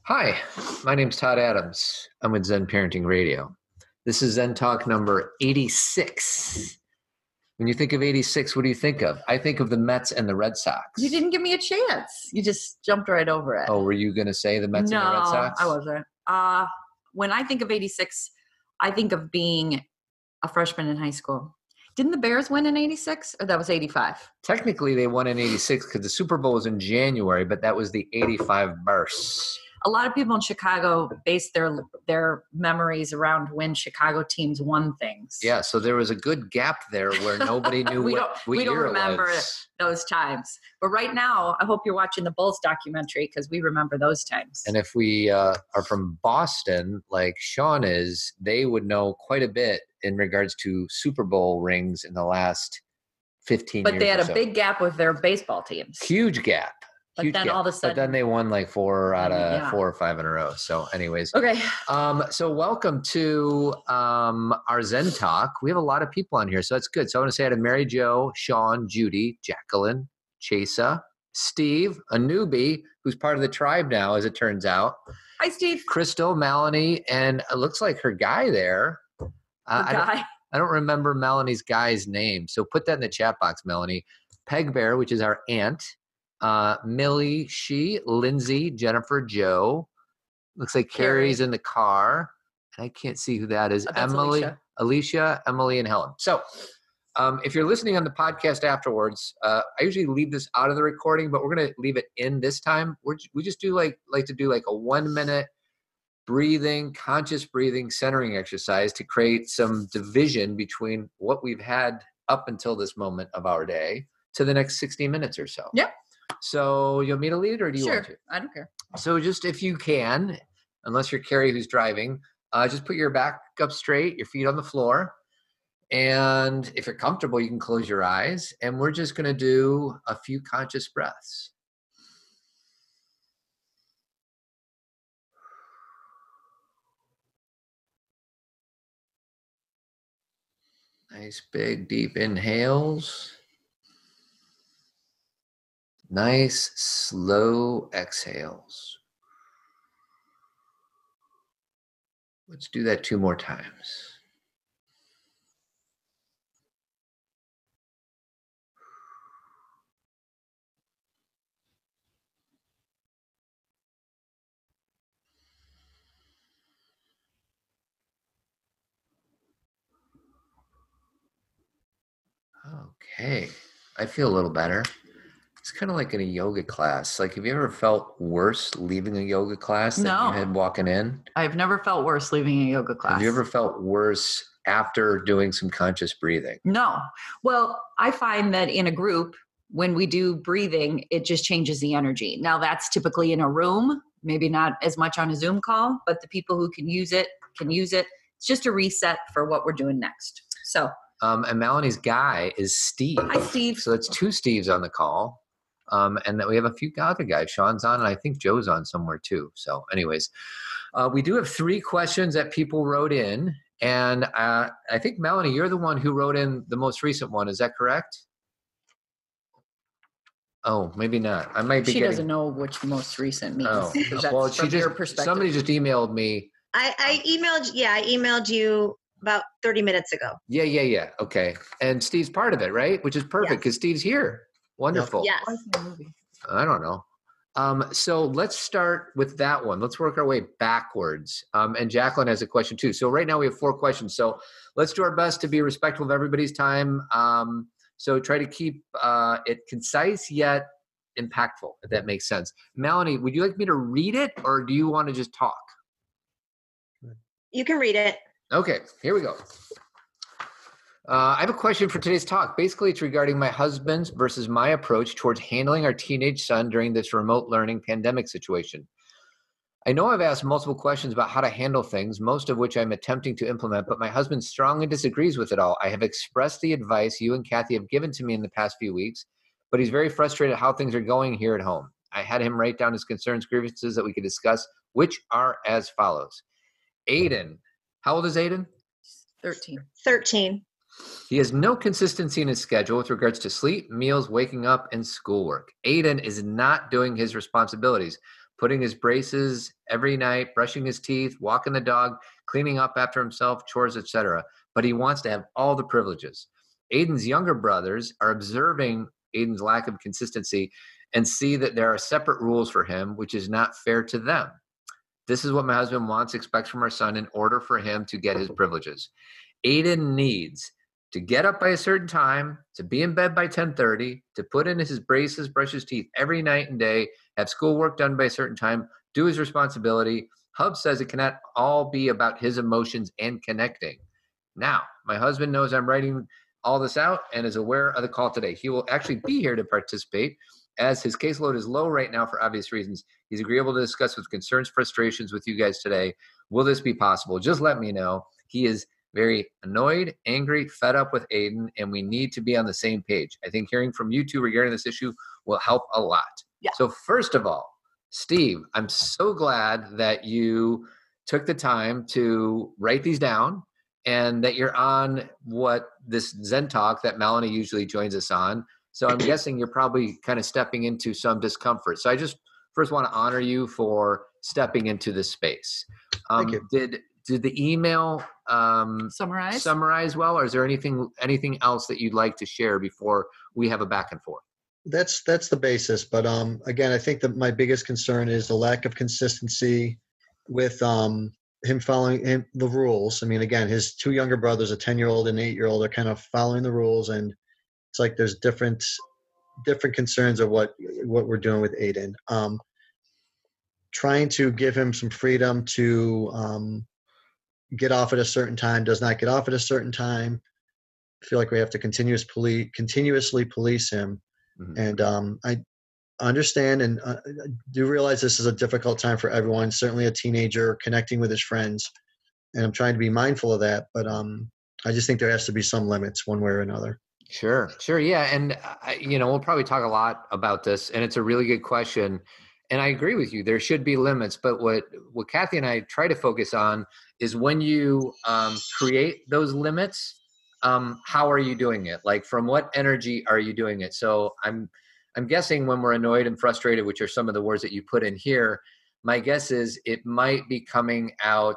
Hi, my name's Todd Adams. I'm with Zen Parenting Radio. This is Zen Talk number 86. When you think of 86, what do you think of? I think of the Mets and the Red Sox. You didn't give me a chance. You just jumped right over it. Oh, were you going to say the Mets and the Red Sox? No, I wasn't. When I think of 86, I think of being a freshman in high school. Didn't the Bears win in 86? Or that was 85? Technically, they won in 86 because the Super Bowl was in January, but that was the 85 Bears. A lot of people in Chicago base their memories around when Chicago teams won things. Yeah, so there was a good gap there where nobody knew we what don't year remember it was. those times. But right now, I hope you're watching the Bulls documentary because we remember those times. And if we are from Boston, like Sean is, they would know quite a bit in regards to Super Bowl rings in the last 15 years. But they had a big gap with their baseball teams. Huge gap. But then all of a sudden, but then they won like 4 out of 4 or 5 in a row. So anyways. Okay. So welcome to our Zen Talk. We have a lot of people on here, so that's good. So I want to say hi to Mary Jo, Sean, Judy, Jacqueline, Chasa, Steve, a newbie who's part of the tribe now, as it turns out. Hi, Steve. Crystal, Melanie, and it looks like her guy there. I don't remember Melanie's guy's name. So put that in the chat box, Melanie. Peg Bear, which is our aunt. Millie, Lindsay, Jennifer, Joe. Looks like Carrie's in the car. And I can't see who that is. Emily, Alicia, Emily, and Helen. So if you're listening on the podcast afterwards, I usually leave this out of the recording, but we're going to leave it in this time. We just do like to do like a 1 minute breathing, conscious breathing, centering exercise to create some division between what we've had up until this moment of our day to the next 60 minutes or so. Yep. So you want me to lead or do you want to? I don't care. So just if you can, unless you're Carrie who's driving, just put your back up straight, your feet on the floor. And if you're comfortable, you can close your eyes. And we're just going to do a few conscious breaths. Nice, big, deep inhales. Nice, slow exhales. Let's do that 2 more times. Okay, I feel a little better. It's kind of like in a yoga class. Like, have you ever felt worse leaving a yoga class than you had walking in? I've never felt worse leaving a yoga class. Have you ever felt worse after doing some conscious breathing? No. Well, I find that in a group, when we do breathing, it just changes the energy. Now, that's typically in a room, maybe not as much on a Zoom call, but the people who can use it can use it. It's just a reset for what we're doing next. So. And Melanie's guy is Steve. Hi, Steve. So it's 2 Steves on the call. And that we have a few other guys. Sean's on, and I think Joe's on somewhere too. So anyways, we do have 3 questions that people wrote in. And I think, Melanie, you're the one who wrote in the most recent one. Is that correct? Oh, maybe not. I might be She doesn't know which most recent means. Oh, well, your perspective. Somebody just emailed me. I emailed you about 30 minutes ago. Yeah. Okay. And Steve's part of it, right? Which is perfect because Steve's here. Wonderful. Yes. I don't know. So let's start with that one. Let's work our way backwards. And Jacqueline has a question too. So right now we have 4 questions. So let's do our best to be respectful of everybody's time. So try to keep it concise yet impactful, if that makes sense. Melanie, would you like me to read it or do you want to just talk? You can read it. Okay, here we go. I have a question for today's talk. Basically, it's regarding my husband's versus my approach towards handling our teenage son during this remote learning pandemic situation. I know I've asked multiple questions about how to handle things, most of which I'm attempting to implement, but my husband strongly disagrees with it all. I have expressed the advice you and Kathy have given to me in the past few weeks, but he's very frustrated at how things are going here at home. I had him write down his concerns, grievances that we could discuss, which are as follows. Aiden. How old is Aiden? 13. He has no consistency in his schedule with regards to sleep, meals, waking up, and schoolwork. Aiden is not doing his responsibilities. putting his braces every night, brushing his teeth, walking the dog, cleaning up after himself, chores, etc. But he wants to have all the privileges. Aiden's younger brothers are observing Aiden's lack of consistency and see that there are separate rules for him, which is not fair to them. This is what my husband wants, expects from our son in order for him to get his privileges. Aiden needs to get up by a certain time, to be in bed by 10:30, to put in his braces, brush his teeth every night and day, have schoolwork done by a certain time, do his responsibility. Hub says it cannot all be about his emotions and connecting. Now, my husband knows I'm writing all this out and is aware of the call today. He will actually be here to participate as his caseload is low right now for obvious reasons. He's agreeable to discuss his concerns, frustrations with you guys today. Will this be possible? Just let me know. He is very annoyed, angry, fed up with Aiden, and we need to be on the same page. I think hearing from you two regarding this issue will help a lot. Yeah. So first of all, Steve, I'm so glad that you took the time to write these down and that you're on what this Zen Talk that Melanie usually joins us on. So I'm guessing you're probably kind of stepping into some discomfort. So I just first want to honor you for stepping into this space. Thank you. Did the email summarize well, or is there anything else that you'd like to share before we have a back and forth? That's the basis. But again, I think that my biggest concern is the lack of consistency with him following the rules. I mean, again, his two younger brothers, a 10-year-old and an 8-year-old, are kind of following the rules, and it's like there's different concerns of what we're doing with Aiden. Trying to give him some freedom to get off at a certain time, does not get off at a certain time. I feel like we have to continuously police him. Mm-hmm. And I understand and do realize this is a difficult time for everyone, certainly a teenager connecting with his friends. And I'm trying to be mindful of that. But I just think there has to be some limits one way or another. Sure. Yeah. And, we'll probably talk a lot about this, and it's a really good question. And I agree with you. There should be limits. But what Kathy and I try to focus on is when you create those limits, how are you doing it? Like, from what energy are you doing it? So I'm guessing when we're annoyed and frustrated, which are some of the words that you put in here, my guess is it might be coming out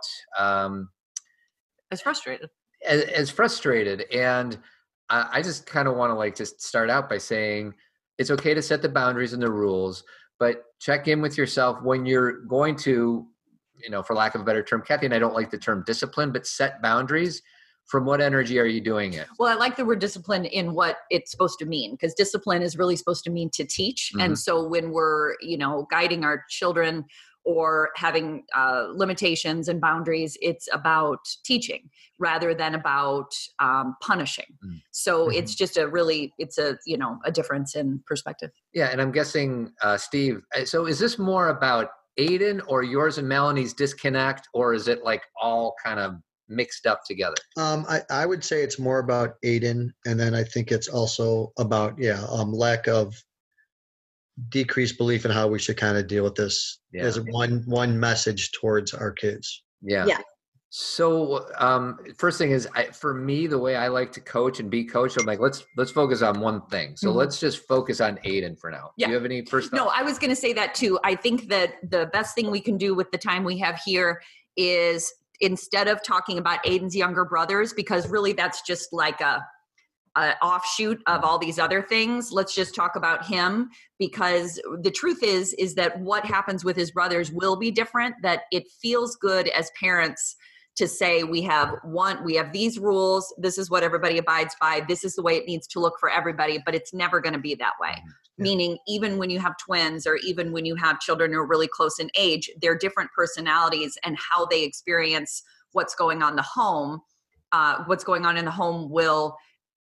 as frustrated. As frustrated. And I just kind of want to just start out by saying it's okay to set the boundaries and the rules, but check in with yourself when you're going to, for lack of a better term, Kathy and I don't like the term discipline, but set boundaries. From what energy are you doing it? Well, I like the word discipline in what it's supposed to mean, because discipline is really supposed to mean to teach. Mm-hmm. And so when we're, guiding our children or having limitations and boundaries, it's about teaching rather than about punishing. Mm-hmm. So it's just a difference in perspective. Yeah. And I'm guessing, Steve, so is this more about Aiden or yours and Melanie's disconnect, or is it like all kind of mixed up together? I would say it's more about Aiden, and then I think it's also about lack of decreased belief in how we should kind of deal with this as one message towards our kids. Yeah. So first thing is, for me, the way I like to coach and be coached, I'm like, let's focus on one thing. So let's just focus on Aiden for now. Yeah. Do you have any first thoughts? No, I was going to say that too. I think that the best thing we can do with the time we have here is, instead of talking about Aiden's younger brothers, because really that's just like a offshoot of all these other things, let's just talk about him, because the truth is that what happens with his brothers will be different, that it feels good as parents to say we have these rules, this is what everybody abides by, this is the way it needs to look for everybody, but it's never going to be that way. Yeah. Meaning, even when you have twins or even when you have children who are really close in age, they're different personalities, and how they experience what's going on in the home will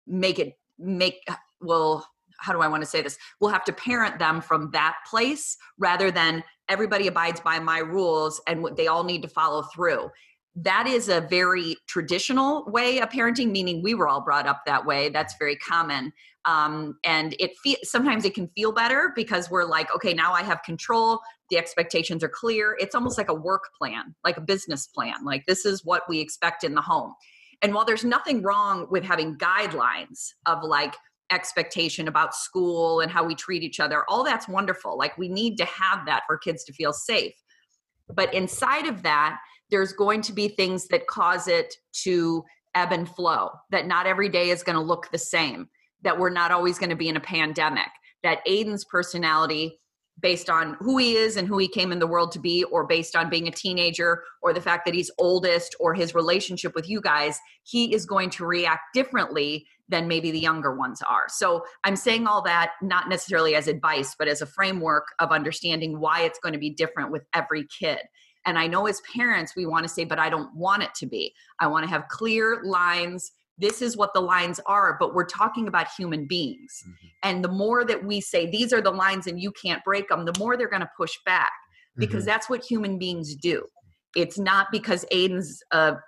how do I want to say this? We'll have to parent them from that place rather than everybody abides by my rules and they all need to follow through. That is a very traditional way of parenting, meaning we were all brought up that way. That's very common. And sometimes it can feel better because we're like, okay, now I have control. The expectations are clear. It's almost like a work plan, like a business plan. Like, this is what we expect in the home. And while there's nothing wrong with having guidelines of like, expectation about school and how we treat each other. All that's wonderful. Like, we need to have that for kids to feel safe. But inside of that, there's going to be things that cause it to ebb and flow, that not every day is going to look the same, that we're not always going to be in a pandemic, that Aiden's personality, based on who he is and who he came in the world to be, or based on being a teenager, or the fact that he's oldest, or his relationship with you guys, he is going to react differently than maybe the younger ones are. So I'm saying all that not necessarily as advice, but as a framework of understanding why it's going to be different with every kid. And I know as parents, we want to say, but I don't want it to be. I want to have clear lines. This is what the lines are, but we're talking about human beings. Mm-hmm. And the more that we say, these are the lines and you can't break them, the more they're going to push back, because that's what human beings do. It's not because Aiden's,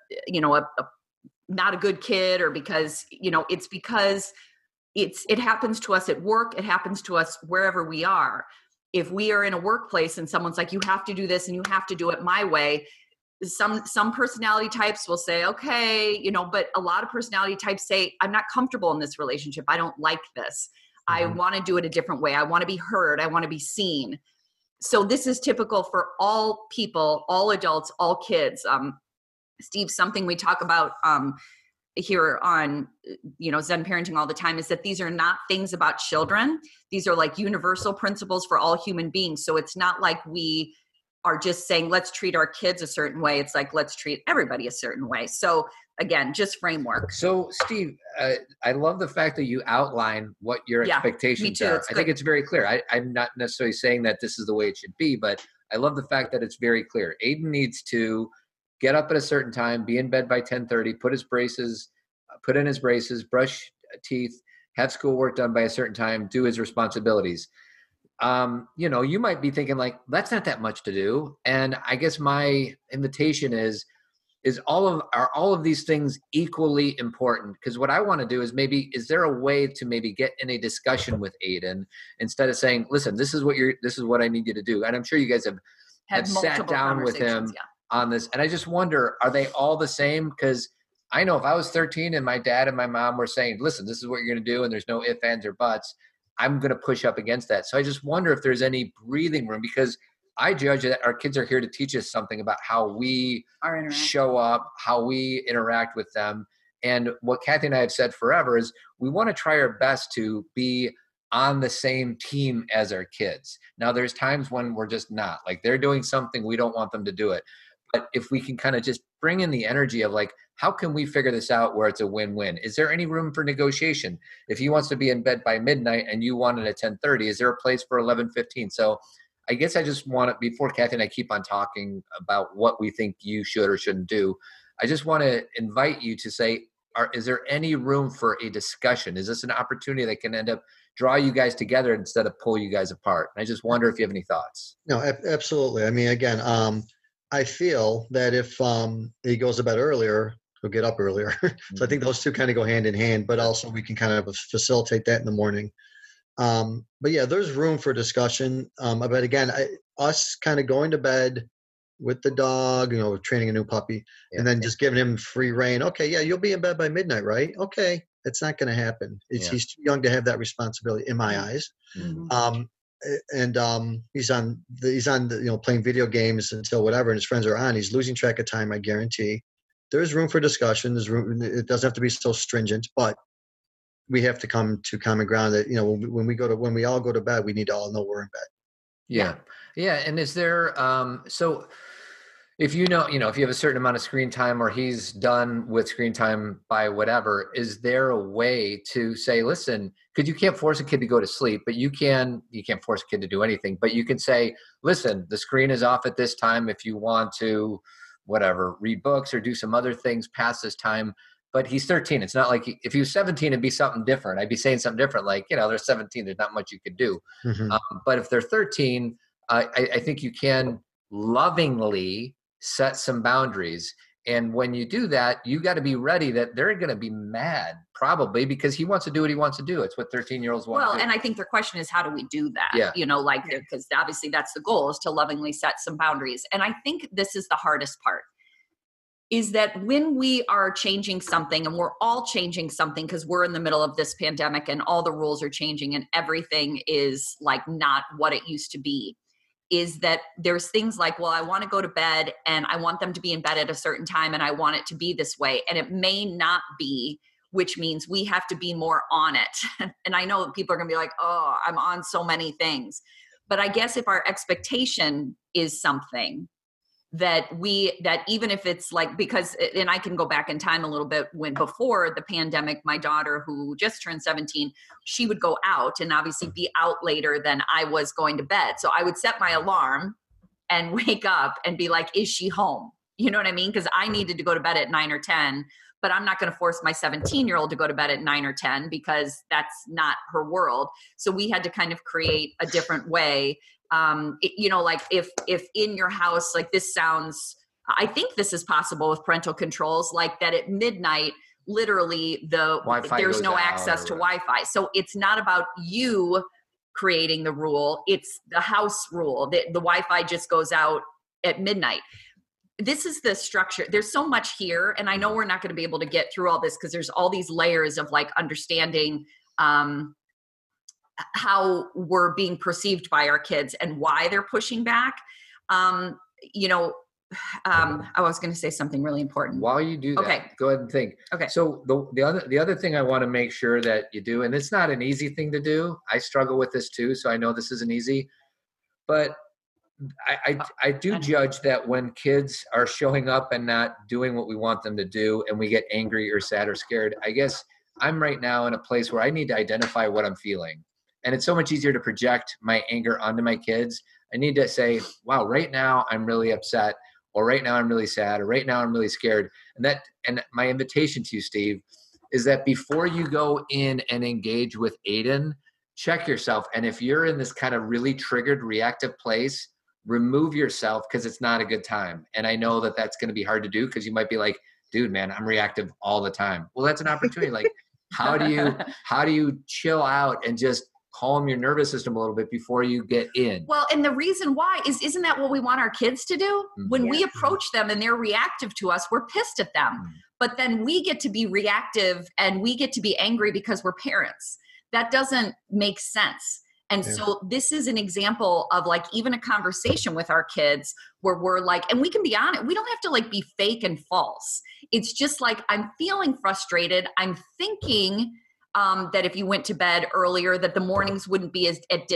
not a good kid, or because, it's because it happens to us at work. It happens to us wherever we are. If we are in a workplace and someone's like, you have to do this and you have to do it my way, some personality types will say, okay, but a lot of personality types say, I'm not comfortable in this relationship. I don't like this. I want to do it a different way. I want to be heard. I want to be seen. So this is typical for all people, all adults, all kids. Steve, something we talk about here on, Zen Parenting all the time is that these are not things about children. These are like universal principles for all human beings. So it's not like we are just saying, let's treat our kids a certain way. It's like, let's treat everybody a certain way. So again, just framework. So Steve, I love the fact that you outline what your expectations are. I think it's very clear. I'm not necessarily saying that this is the way it should be, but I love the fact that it's very clear. Aiden needs to get up at a certain time, be in bed by 10:30, put in his braces, brush teeth, have schoolwork done by a certain time, do his responsibilities. You might be thinking like, that's not that much to do. And I guess my invitation is are all of these things equally important? Because what I want to do is is there a way to maybe get in a discussion with Aiden instead of saying, listen, this is what I need you to do. And I'm sure you guys have sat down with him on this. And I just wonder, are they all the same? Because I know if I was 13 and my dad and my mom were saying, listen, this is what you're going to do, and there's no ifs, ands, or buts, I'm going to push up against that. So I just wonder if there's any breathing room, because I judge that our kids are here to teach us something about how we show up, how we interact with them. And what Kathy and I have said forever is we want to try our best to be on the same team as our kids. Now, there's times when we're just not. Like, they're doing something, we don't want them to do it. But if we can kind of just bring in the energy of like, how can we figure this out where it's a win-win? Is there any room for negotiation? If he wants to be in bed by midnight and you want it at 10:30, is there a place for 11:15? So I guess I just want to, before Kathy and I keep on talking about what we think you should or shouldn't do, I just want to invite you to say, is there any room for a discussion? Is this an opportunity that can end up draw you guys together instead of pull you guys apart? And I just wonder if you have any thoughts. No, absolutely. I mean, again, I feel that if he goes to bed earlier, he'll get up earlier. So I think those two kind of go hand in hand, but also we can kind of facilitate that in the morning. But yeah, there's room for discussion. But again, us kind of going to bed with the dog, training a new puppy, and then just giving him free rein. Okay, yeah, you'll be in bed by midnight, right? Okay, it's not going to happen. He's too young to have that responsibility in my eyes. Mm-hmm. He's on the, playing video games until whatever, and his friends are on. He's losing track of time, I guarantee. There's room for discussion. There's room. It doesn't have to be so stringent, but we have to come to common ground that, when we all go to bed, we need to all know we're in bed. Yeah. Yeah. And is there, so if if you have a certain amount of screen time or he's done with screen time by whatever, is there a way to say, listen, because you can't force a kid to go to sleep, but you can't force a kid to do anything, but you can say, listen, the screen is off at this time. If you want to, whatever, read books or do some other things past this time. But he's 13. It's not like if he was 17, it'd be something different. I'd be saying something different, like, they're 17. There's not much you could do. Mm-hmm. But if they're 13, I think you can lovingly set some boundaries. And when you do that, you got to be ready that they're going to be mad, probably, because he wants to do what he wants to do. It's what 13-year-olds want to do. Well, and I think their question is, how do we do that? Yeah. Because obviously that's the goal, is to lovingly set some boundaries. And I think this is the hardest part. is that when we are changing something, and we're all changing something because we're in the middle of this pandemic and all the rules are changing and everything is like not what it used to be, is that there's things like, well, I want to go to bed and I want them to be in bed at a certain time and I want it to be this way. And it may not be, which means we have to be more on it. And I know people are going to be like, oh, I'm on so many things. But I guess if our expectation is something that even if it's like, because, and I can go back in time a little bit, when before the pandemic, my daughter, who just turned 17, she would go out and obviously be out later than I was going to bed. So I would set my alarm and wake up and be like, is she home? You know what I mean? Because I needed to go to bed at 9 or 10, but I'm not going to force my 17-year-old to go to bed at 9 or 10 because that's not her world. So we had to kind of create a different way. Like if in your house, like this sounds, I think this is possible with parental controls, like that at midnight, literally there's no access to Wi-Fi. So it's not about you creating the rule. It's the house rule. The Wi-Fi just goes out at midnight. This is the structure. There's so much here. And I know we're not going to be able to get through all this because there's all these layers of like understanding, how we're being perceived by our kids and why they're pushing back. I was going to say something really important. While you do that, Go ahead and think. Okay. So the other thing I want to make sure that you do, and it's not an easy thing to do. I struggle with this too, so I know this isn't easy. But I do judge that when kids are showing up and not doing what we want them to do, and we get angry or sad or scared, I guess I'm right now in a place where I need to identify what I'm feeling. And it's so much easier to project my anger onto my kids. I need to say, wow, right now I'm really upset, or right now I'm really sad, or right now I'm really scared. And my invitation to you, Steve, is that before you go in and engage with Aiden, check yourself. And if you're in this kind of really triggered, reactive place, remove yourself, because it's not a good time. And I know that that's going to be hard to do, because you might be like, dude, man, I'm reactive all the time. Well, that's an opportunity. Like, how do you chill out and just calm your nervous system a little bit before you get in? Well, and the reason why isn't that what we want our kids to do? When we approach them and they're reactive to us, we're pissed at them. But then we get to be reactive and we get to be angry because we're parents. That doesn't make sense. And so this is an example of like even a conversation with our kids where we're like, and we can be honest, we don't have to like be fake and false. It's just like, I'm feeling frustrated. I'm thinking that if you went to bed earlier, that the mornings wouldn't be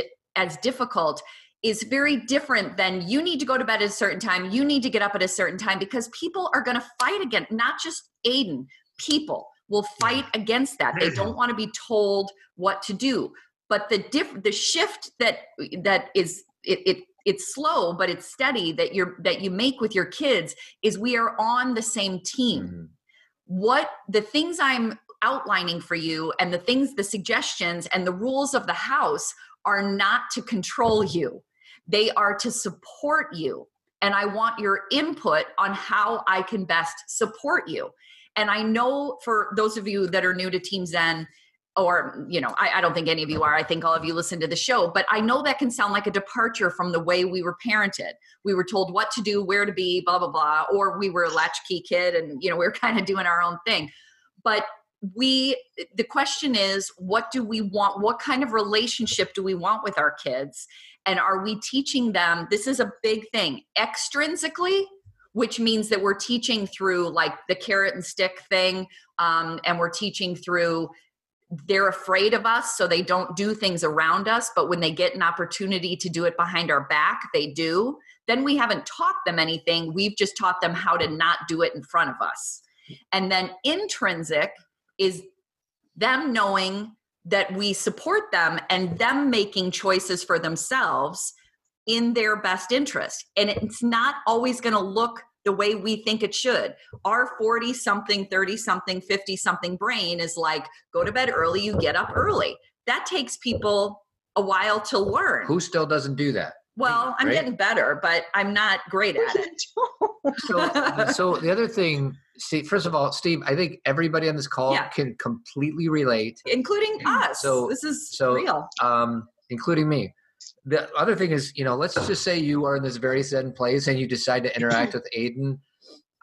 as difficult, is very different than you need to go to bed at a certain time. You need to get up at a certain time, because people are going to fight against, not just Aiden, people will fight against that. They don't want to be told what to do. But the shift that is it's slow, but it's steady that you make with your kids is we are on the same team. What the things I'm outlining for you and the suggestions and the rules of the house are not to control you. They are to support you. And I want your input on how I can best support you. And I know for those of you that are new to Team Zen, or, I don't think any of you are. I think all of you listen to the show, but I know that can sound like a departure from the way we were parented. We were told what to do, where to be, blah, blah, blah, or we were a latchkey kid and, we were kind of doing our own thing. But the question is, what do we want? What kind of relationship do we want with our kids? And are we teaching them? This is a big thing. Extrinsically, which means that we're teaching through like the carrot and stick thing. And we're teaching through, they're afraid of us, so they don't do things around us. But when they get an opportunity to do it behind our back, they do. Then we haven't taught them anything. We've just taught them how to not do it in front of us. And then intrinsic is them knowing that we support them and them making choices for themselves in their best interest. And it's not always going to look the way we think it should. Our 40-something, 30-something, 50-something brain is like, go to bed early, you get up early. That takes people a while to learn. Who still doesn't do that? Well, I'm getting better, but I'm not great at it. So the other thing, Steve, first of all, Steve, I think everybody on this call can completely relate. Including us. So this is real. Including me. The other thing is, let's just say you are in this very Zen place and you decide to interact with Aiden.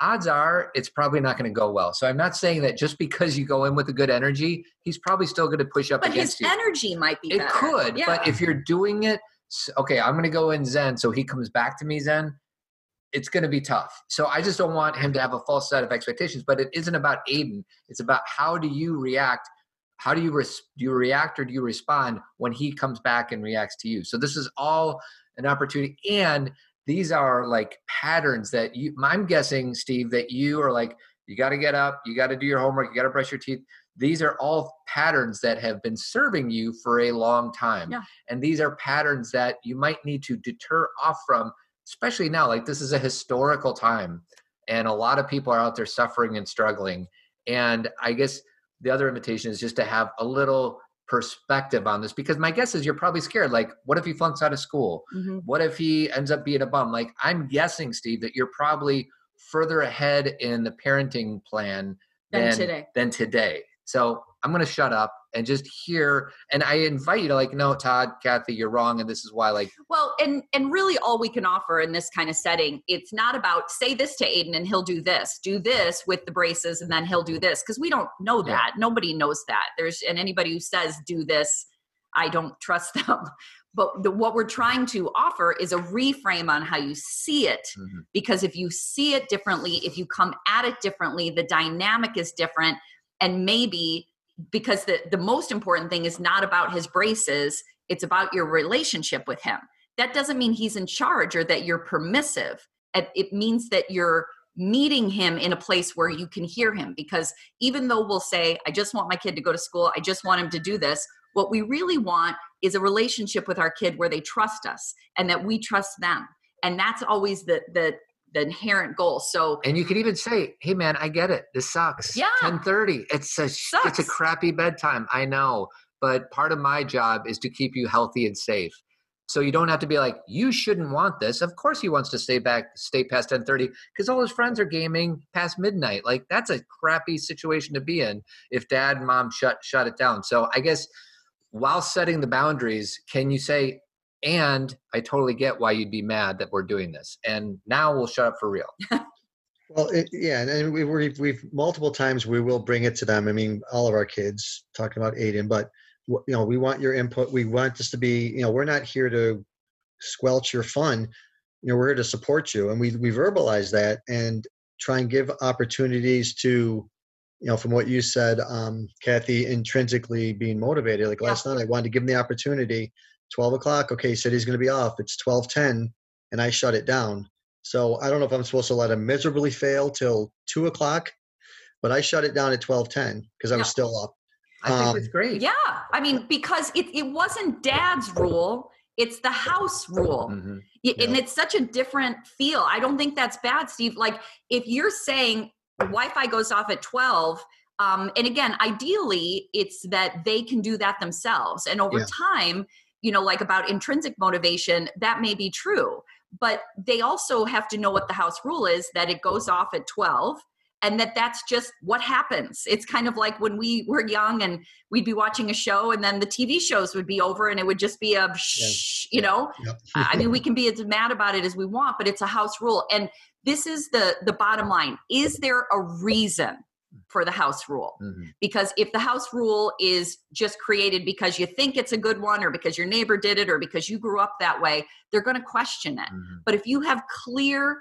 odds are it's probably not going to go well. So I'm not saying that just because you go in with a good energy, he's probably still going to push up against you. But his energy might be better. It could, but if you're doing it, okay, I'm going to go in Zen, so he comes back to me Zen, it's going to be tough. So I just don't want him to have a false set of expectations, but it isn't about Aiden. It's about how do you react? How do you do you react or do you respond when he comes back and reacts to you? So this is all an opportunity. And these are like patterns that I'm guessing, Steve, that you are like, you got to get up, you got to do your homework, you got to brush your teeth. These are all patterns that have been serving you for a long time. Yeah. And these are patterns that you might need to deter off from, especially now. Like, this is a historical time and a lot of people are out there suffering and struggling. And I guess the other invitation is just to have a little perspective on this, because my guess is you're probably scared. Like, what if he flunks out of school? Mm-hmm. What if he ends up being a bum? Like, I'm guessing, Steve, that you're probably further ahead in the parenting plan than today. So I'm going to shut up and just hear. And I invite you to like, no, Todd, Kathy, you're wrong. And this is why, like, well, and really all we can offer in this kind of setting, it's not about say this to Aiden and he'll do this with the braces and then he'll do this. Cause we don't know that. Yeah. Nobody knows that. And anybody who says do this, I don't trust them. But what we're trying to offer is a reframe on how you see it. Mm-hmm. Because if you see it differently, if you come at it differently, the dynamic is different. And maybe because the most important thing is not about his braces, it's about your relationship with him. That doesn't mean he's in charge or that you're permissive. It means that you're meeting him in a place where you can hear him. Because even though we'll say, I just want my kid to go to school, I just want him to do this, what we really want is a relationship with our kid where they trust us and that we trust them. And that's always the inherent goal. So, and you could even say, hey man, I get it. This sucks. Yeah. 10:30. It's a crappy bedtime. I know, but part of my job is to keep you healthy and safe. So you don't have to be like, you shouldn't want this. Of course he wants to stay past 10:30 because all his friends are gaming past midnight. Like, that's a crappy situation to be in if dad and mom shut it down. So I guess while setting the boundaries, can you say, and I totally get why you'd be mad that we're doing this. And now we'll shut up for real. Well, and we've multiple times we will bring it to them. I mean, all of our kids talking about Aiden, but we want your input. We want this to be, we're not here to squelch your fun. We're here to support you. And we verbalize that and try and give opportunities to, from what you said, Kathy, intrinsically being motivated. Like last night, I wanted to give him the opportunity. 12 o'clock. Okay, he said he's going to be off. It's 12:10, and I shut it down. So I don't know if I'm supposed to let him miserably fail till 2 o'clock, but I shut it down at 12:10 because I was still up. I think it's great. Yeah, I mean, because it wasn't dad's rule. It's the house rule. Mm-hmm. And it's such a different feel. I don't think that's bad, Steve. Like, if you're saying Wi-Fi goes off at 12, and again, ideally, it's that they can do that themselves. And over time, like about intrinsic motivation, that may be true. But they also have to know what the house rule is, that it goes off at 12. And that's just what happens. It's kind of like when we were young and we'd be watching a show and then the TV shows would be over and it would just be a shh, Yep. I mean, we can be as mad about it as we want, but it's a house rule. And this is the bottom line. Is there a reason for the house rule? Mm-hmm. Because if the house rule is just created because you think it's a good one or because your neighbor did it or because you grew up that way, they're going to question it. Mm-hmm. But if you have clear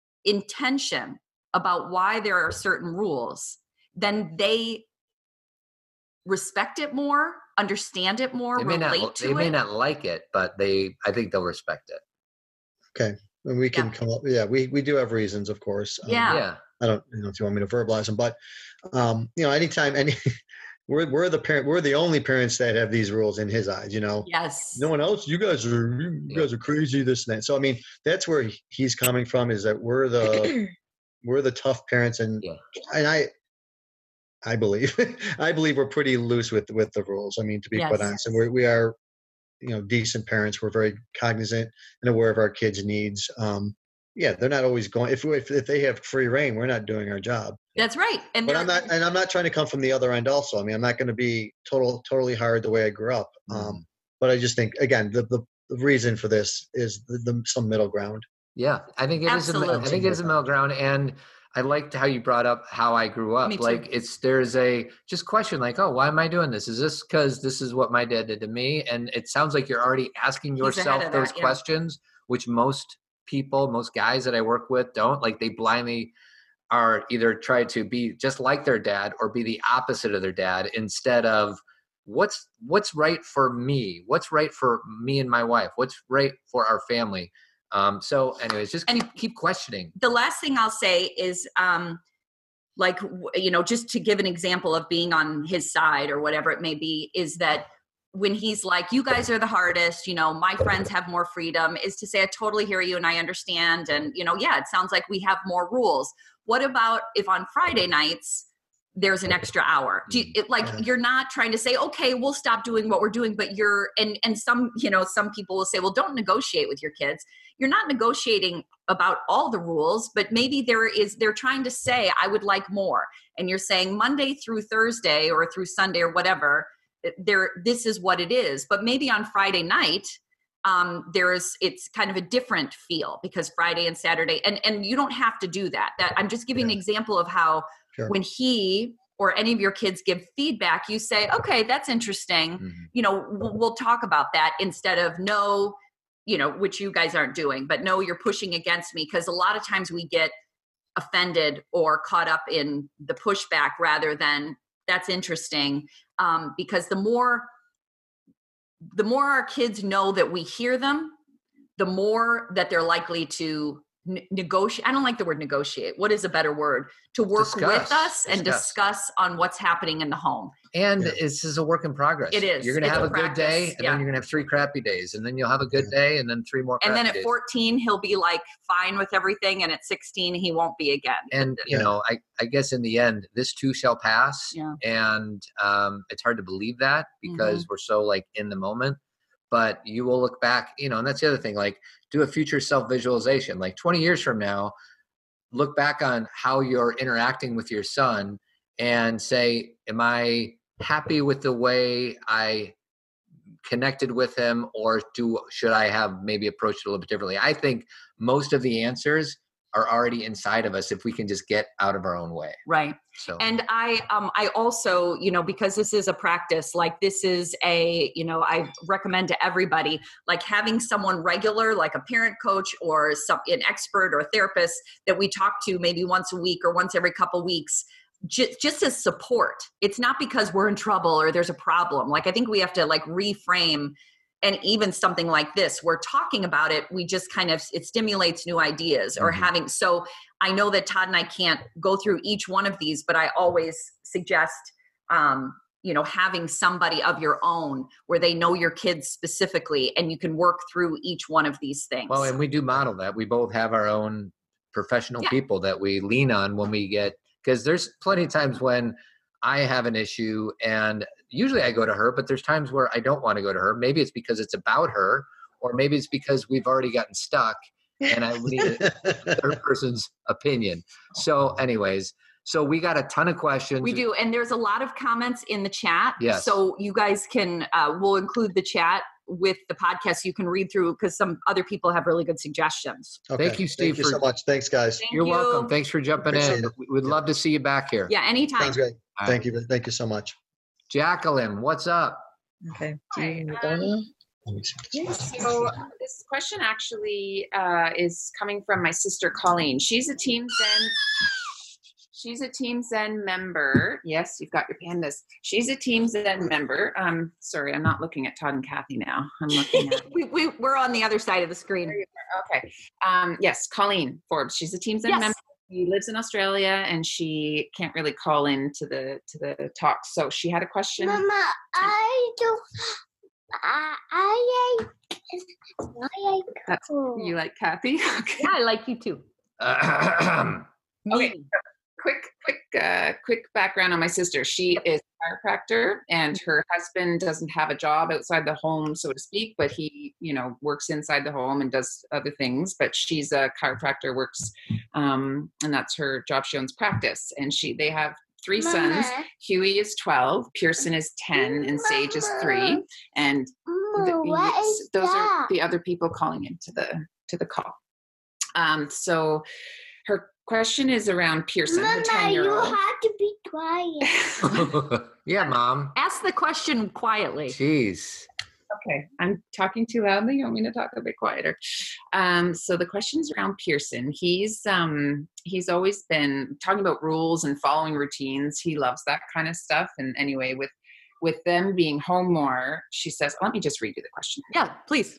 intention about why there are certain rules, then they respect it more, understand it more, relate to it. They may not like it, but I think they'll respect it. Okay. And we can come up. Yeah, we do have reasons, of course. Yeah. I don't know if you want me to verbalize them, but anytime we're the only parents that have these rules in his eyes, Yes. No one else, you guys are crazy, this and that. So I mean, that's where he's coming from, is that we're the tough parents, and I believe we're pretty loose with the rules. I mean, to be quite honest, and we are, decent parents. We're very cognizant and aware of our kids' needs. They're not always going. If they have free reign, we're not doing our job. That's right. But I'm not trying to come from the other end. Also, I mean, I'm not going to be totally hard the way I grew up. But I just think, again, the reason for this is some middle ground. Yeah, I think it is. I think it is a middle ground, and I liked how you brought up how I grew up. Like there's a just question like, oh, why am I doing this? Is this because this is what my dad did to me? And it sounds like you're already asking yourself those questions, which most people, most guys that I work with don't. Like they blindly are either try to be just like their dad or be the opposite of their dad instead of what's right for me, what's right for me and my wife, what's right for our family. So anyways, just keep questioning. The last thing I'll say is, like, you know, just to give an example of being on his side or whatever it may be, is that when he's like, you guys are the hardest, you know, my friends have more freedom, is to say, I totally hear you and I understand. And, you know, yeah, it sounds like we have more rules. What about if on Friday nights, there's an extra hour? You're not trying to say, okay, we'll stop doing what we're doing, but and some, you know, some people will say, well, don't negotiate with your kids. You're not negotiating about all the rules, but maybe they're trying to say, I would like more. And you're saying Monday through Thursday or through Sunday or whatever, this is what it is. But maybe on Friday night, it's kind of a different feel because Friday and Saturday, and you don't have to do that. I'm just giving an example of how when he or any of your kids give feedback, you say, okay, that's interesting. Mm-hmm. You know, we'll talk about that instead of no, you know, which you guys aren't doing, but no, you're pushing against me. Because a lot of times we get offended or caught up in the pushback rather than that's interesting. Because the more our kids know that we hear them, the more that they're likely to negotiate. I don't like the word negotiate. What is a better word? To work with us and discuss on what's happening in the home. And this is a work in progress. It is. You're going to have a good day, and then you're going to have 3 crappy days, and then you'll have a good day, and then 3 more crappy days. And then at 14, he'll be like fine with everything, and at 16, he won't be again. And, you know, I guess in the end, this too shall pass. Yeah. And it's hard to believe that because we're so like in the moment. But you will look back, you know, and that's the other thing, like do a future self-visualization. Like 20 years from now, look back on how you're interacting with your son and say, am I happy with the way I connected with him, or should I have maybe approached it a little bit differently? I think most of the answers are already inside of us if we can just get out of our own way. Right. So, and I also, you know, because this is a practice, like this is I recommend to everybody, like having someone regular, like a parent coach or an expert or a therapist that we talk to maybe once a week or once every couple weeks, just as support. It's not because we're in trouble or there's a problem. Like, I think we have to like reframe. And even something like this, we're talking about it, we just kind of, it stimulates new ideas or so I know that Todd and I can't go through each one of these, but I always suggest, you know, having somebody of your own where they know your kids specifically and you can work through each one of these things. Well, and we do model that. We both have our own professional people that we lean on when we get, because there's plenty of times when I have an issue and usually I go to her, but there's times where I don't want to go to her. Maybe it's because it's about her, or maybe it's because we've already gotten stuck and I need a third person's opinion. So anyways, so we got a ton of questions. We do. And there's a lot of comments in the chat. Yes. So you guys can, we'll include the chat with the podcast. You can read through because some other people have really good suggestions. Okay. Thank you, Steve. Thank you so much. Thanks, guys. You're welcome. Thanks for jumping in. We'd love to see you back here. Yeah, anytime. Sounds great. Thank you. Thank you so much. Jacqueline, what's up? Okay. Hi, so this question actually is coming from my sister Colleen. She's a Team Zen member. Yes, you've got your pandas. She's a Team Zen member. Sorry, I'm not looking at Todd and Kathy now. I'm looking at we're on the other side of the screen. Okay. Yes, Colleen Forbes. She's a Team Zen member. She lives in Australia and she can't really call in to the talk. So she had a question. Mama, You like Kathy? Okay. Yeah, I like you too. Okay. Quick background on my sister. She is a chiropractor and her husband doesn't have a job outside the home, so to speak, but he, you know, works inside the home and does other things. But she's a chiropractor, works, and that's her job. She owns practice, and they have 3 sons. Huey is 12, Pearson is 10, and Sage is 3. And those are the other people calling into the call. So her question is around Pearson, Mama, her 10-year-old. you have to be quiet. Yeah, Mom. Ask the question quietly. Jeez. Okay, I'm talking too loudly. You want me to talk a bit quieter? So the question's around Pearson. He's always been talking about rules and following routines. He loves that kind of stuff. And anyway, with them being home more, she says, let me just read you the question. Yeah, please.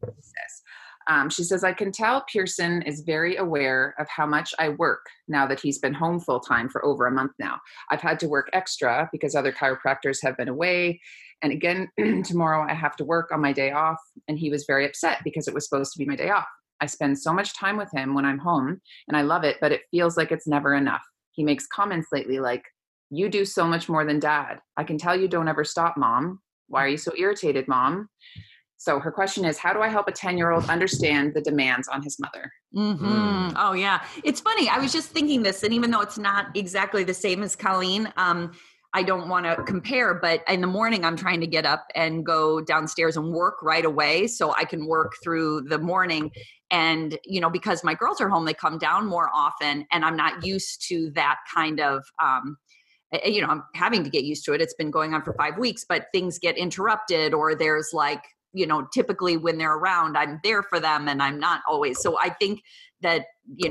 She says, I can tell Pearson is very aware of how much I work now that he's been home full time for over a month now. I've had to work extra because other chiropractors have been away. And again, tomorrow I have to work on my day off. And he was very upset because it was supposed to be my day off. I spend so much time with him when I'm home and I love it, but it feels like it's never enough. He makes comments lately like, you do so much more than Dad. I can tell you don't ever stop, Mom. Why are you so irritated, Mom? So her question is, how do I help a 10-year-old understand the demands on his mother? Mm-hmm. Oh, yeah. It's funny. I was just thinking this, and even though it's not exactly the same as Colleen, I don't want to compare, but in the morning I'm trying to get up and go downstairs and work right away so I can work through the morning. And, because my girls are home, they come down more often, and I'm not used to that kind of I'm having to get used to it. It's been going on for 5 weeks, but things get interrupted, or there's typically when they're around, I'm there for them and I'm not always. So I think that,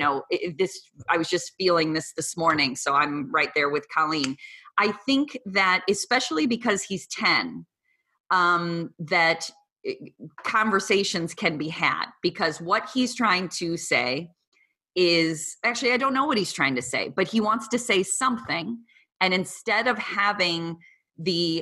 I was just feeling this morning. So I'm right there with Colleen. I think that especially because he's 10, that conversations can be had, because what he's trying to say is actually, I don't know what he's trying to say, but he wants to say something. And instead of having the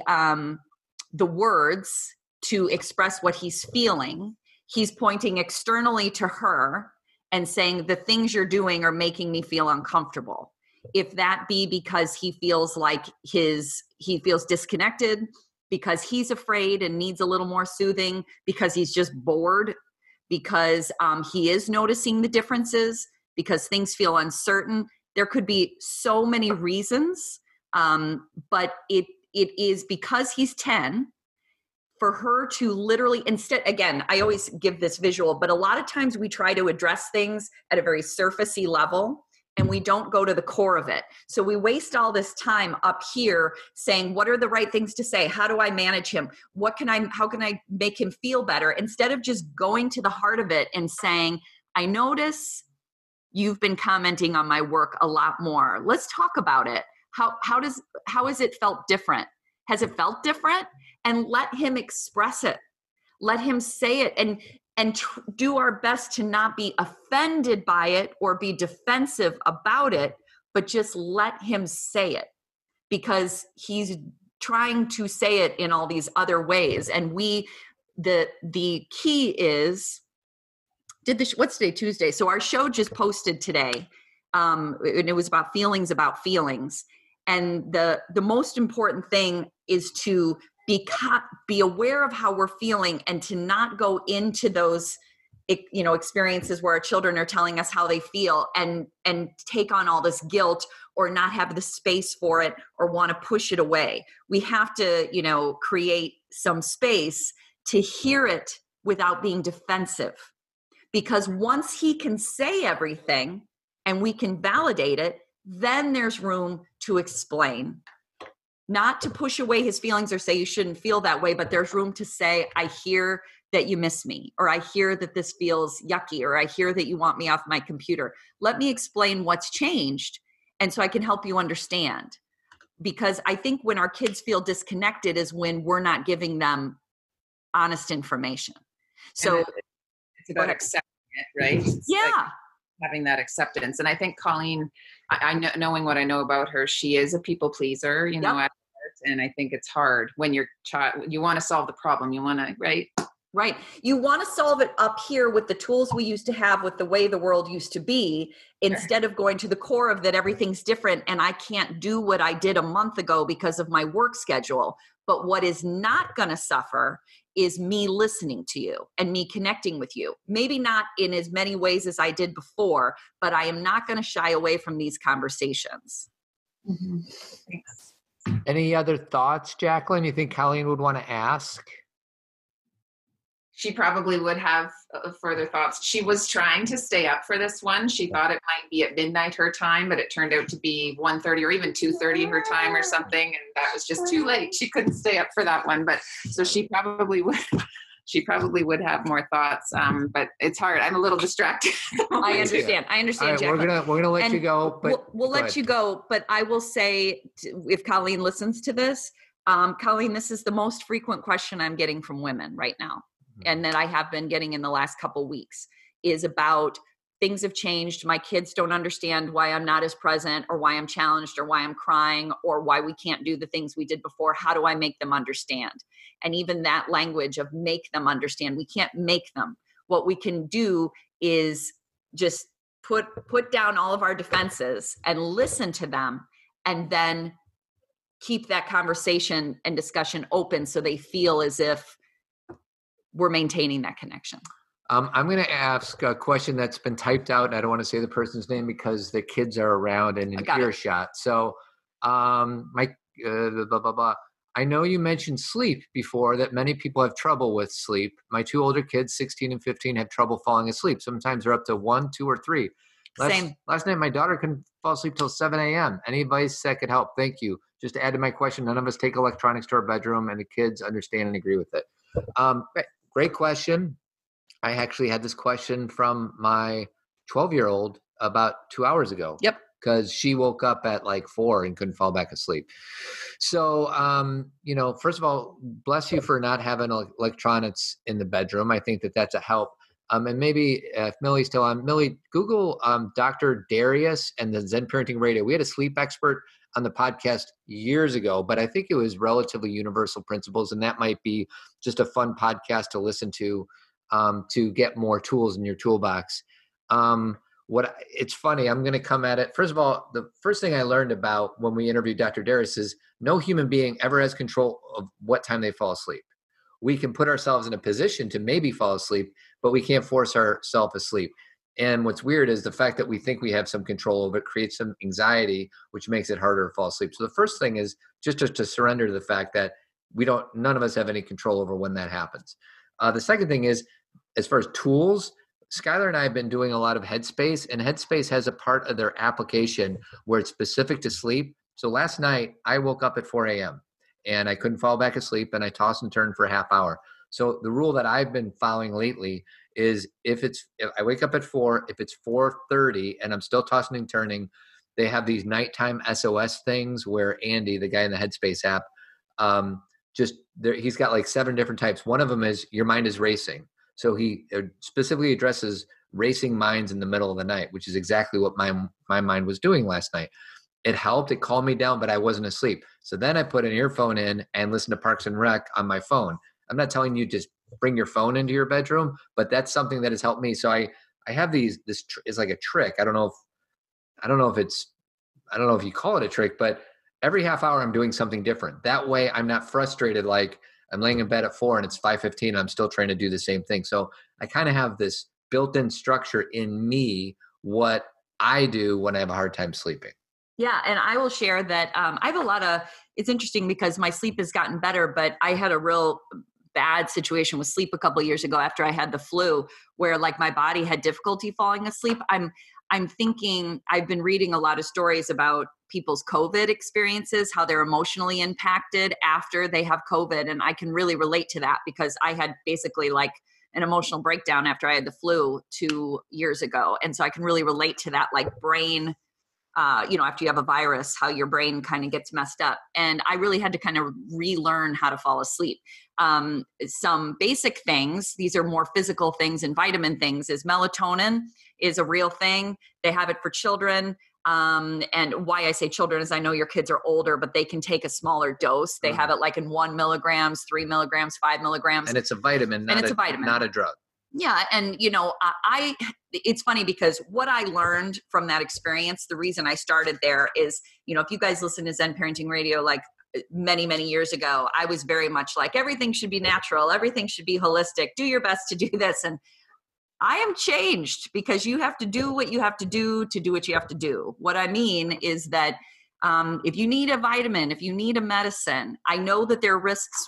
words to express what he's feeling, he's pointing externally to her and saying, the things you're doing are making me feel uncomfortable. If that be because he feels like he feels disconnected, because he's afraid and needs a little more soothing, because he's just bored, because he is noticing the differences, because things feel uncertain. There could be so many reasons, but it is because he's 10, for her to literally again, I always give this visual, but a lot of times we try to address things at a very surfacey level and we don't go to the core of it. So we waste all this time up here saying, what are the right things to say? How do I manage him? How can I make him feel better? Instead of just going to the heart of it and saying, I notice you've been commenting on my work a lot more. Let's talk about it. How has it felt different? Has it felt different? And let him express it. Let him say it and do our best to not be offended by it or be defensive about it, but just let him say it, because he's trying to say it in all these other ways. And the key is, what's today, Tuesday? So our show just posted today, and it was about feelings. And the most important thing is to be aware of how we're feeling and to not go into those, experiences where our children are telling us how they feel and take on all this guilt or not have the space for it or want to push it away. We have to, create some space to hear it without being defensive, because once he can say everything and we can validate it, then there's room to explain. Not to push away his feelings or say you shouldn't feel that way, but there's room to say, I hear that you miss me, or I hear that this feels yucky, or I hear that you want me off my computer. Let me explain what's changed, and so I can help you understand. Because I think when our kids feel disconnected is when we're not giving them honest information. So it's about accepting it, right? It's yeah. Having that acceptance. And I think Colleen, I know, knowing what I know about her, she is a people pleaser, at heart, and I think it's hard when your child, you want to solve the problem. You want to, right? Right. You want to solve it up here with the tools we used to have, with the way the world used to be, instead of going to the core of that everything's different and I can't do what I did a month ago because of my work schedule. But what is not going to suffer is me listening to you and me connecting with you. Maybe not in as many ways as I did before, but I am not going to shy away from these conversations. Mm-hmm. Thanks. Any other thoughts, Jacqueline, you think Colleen would want to ask? She probably would have further thoughts. She was trying to stay up for this one. She thought it might be at midnight her time, but it turned out to be 1:30 or even 2:30 her time or something. And that was just too late. She couldn't stay up for that one. But so she probably would have more thoughts. But it's hard. I'm a little distracted. I understand. All right, Jacqueline. we're gonna let you go, but we'll let you go. But I will say, if Colleen listens to this, Colleen, this is the most frequent question I'm getting from women right now, and that I have been getting in the last couple weeks, is about things have changed. My kids don't understand why I'm not as present, or why I'm challenged, or why I'm crying, or why we can't do the things we did before. How do I make them understand? And even that language of make them understand, we can't make them. What we can do is just put down all of our defenses and listen to them, and then keep that conversation and discussion open so they feel as if we're maintaining that connection. I'm going to ask a question that's been typed out, and I don't want to say the person's name because the kids are around and in earshot. So, I know you mentioned sleep before, that many people have trouble with sleep. My 2 older kids, 16 and 15, have trouble falling asleep. Sometimes they're up to 1, 2, or 3. Same. Last night, my daughter couldn't fall asleep till 7 a.m. Any advice that could help? Thank you. Just to add to my question, none of us take electronics to our bedroom, and the kids understand and agree with it. Great question. I actually had this question from my 12-year-old about 2 hours ago. Yep. Because she woke up at like 4 and couldn't fall back asleep. So, first of all, bless you for not having electronics in the bedroom. I think that's a help. And maybe if Millie's still on, Millie, Google Dr. Darius and the Zen Parenting Radio. We had a sleep expert on the podcast years ago, but I think it was relatively universal principles, and that might be just a fun podcast to listen to get more tools in your toolbox. It's funny, I'm going to come at it. First of all, the first thing I learned about when we interviewed Dr. Darius is no human being ever has control of what time they fall asleep. We can put ourselves in a position to maybe fall asleep, but we can't force ourselves asleep. And what's weird is the fact that we think we have some control over it creates some anxiety, which makes it harder to fall asleep. So the first thing is just to surrender to the fact that none of us have any control over when that happens. The second thing is, as far as tools, Skylar and I have been doing a lot of Headspace, and Headspace has a part of their application where it's specific to sleep. So last night I woke up at 4 a.m. and I couldn't fall back asleep, and I tossed and turned for a half hour. So the rule that I've been following lately is if I wake up at 4, if it's 4:30 and I'm still tossing and turning, they have these nighttime SOS things where Andy, the guy in the Headspace app, he's got like 7 different types. One of them is your mind is racing. So he specifically addresses racing minds in the middle of the night, which is exactly what my mind was doing last night. It helped. It calmed me down, but I wasn't asleep. So then I put an earphone in and listened to Parks and Rec on my phone. I'm not telling you just bring your phone into your bedroom, but that's something that has helped me. So I have this is like a trick. I don't know if you call it a trick, but every half hour I'm doing something different. That way I'm not frustrated. Like I'm laying in bed at 4 and it's 5:15 and I'm still trying to do the same thing. So I kind of have this built-in structure in me, what I do when I have a hard time sleeping. Yeah. And I will share that I have it's interesting because my sleep has gotten better, but I had a real bad situation with sleep a couple of years ago after I had the flu, where like my body had difficulty falling asleep. I'm thinking, I've been reading a lot of stories about people's COVID experiences, how they're emotionally impacted after they have COVID. And I can really relate to that because I had basically like an emotional breakdown after I had the flu 2 years ago. And so I can really relate to that, like brain, after you have a virus, how your brain kind of gets messed up. And I really had to kind of relearn how to fall asleep. Some basic things, these are more physical things and vitamin things, is melatonin is a real thing. They have it for children. And why I say children is I know your kids are older, but they can take a smaller dose. They have it like in 1 milligrams, 3 milligrams, 5 milligrams. And it's a vitamin, not a drug. Yeah. And, it's funny because what I learned from that experience, the reason I started there is, if you guys listen to Zen Parenting Radio, like many, many years ago, I was very much like, everything should be natural. Everything should be holistic. Do your best to do this. And I am changed because you have to do what you have to do what you have to do. What I mean is that if you need a vitamin, if you need a medicine, I know that there are risks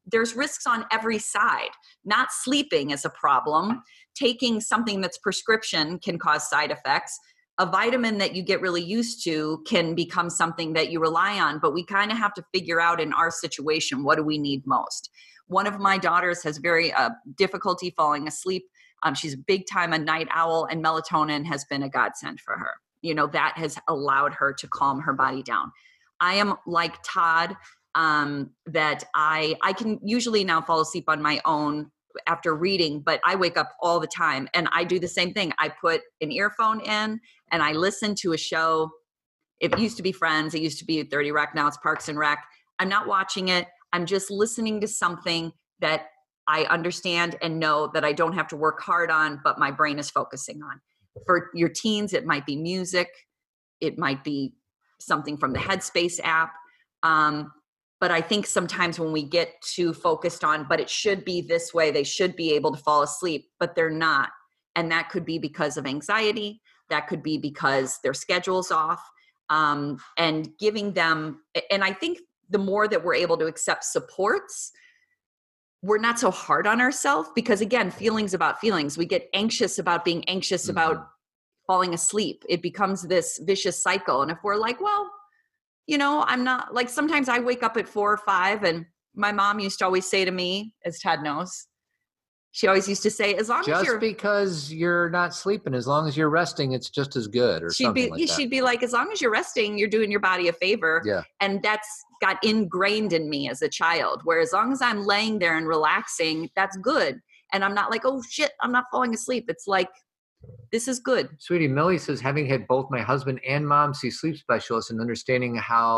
there's risks on every side. Not sleeping is a problem. Taking something that's prescription can cause side effects. A vitamin that you get really used to can become something that you rely on, but we kind of have to figure out in our situation, what do we need most? One of my daughters has very difficulty falling asleep. She's big time a night owl, and melatonin has been a godsend for her. That has allowed her to calm her body down. I am like Todd, that I can usually now fall asleep on my own after reading, but I wake up all the time and I do the same thing. I put an earphone in and I listen to a show. It used to be Friends. It used to be 30 Rock. Now it's Parks and Rec. I'm not watching it. I'm just listening to something that I understand and know that I don't have to work hard on, but my brain is focusing on. For your teens, it might be music. It might be something from the Headspace app. But I think sometimes when we get too focused on, but it should be this way, they should be able to fall asleep, but they're not. And that could be because of anxiety. That could be because their schedule's off. And giving them, and I think the more that we're able to accept supports, we're not so hard on ourselves, because again, feelings about feelings. We get anxious about being anxious about falling asleep. It becomes this vicious cycle. And if we're like, well, I'm not, like, sometimes I wake up at 4 or 5, and my mom used to always say to me, as Todd knows, she always used to say, as long as you're, just because you're not sleeping, as long as you're resting, it's just as good, or something like that. She'd be like, as long as you're resting, you're doing your body a favor. Yeah. And that's got ingrained in me as a child, where as long as I'm laying there and relaxing, that's good. And I'm not like, oh shit, I'm not falling asleep. It's like, this is good. Sweetie Millie says, having had both my husband and mom see sleep specialists and understanding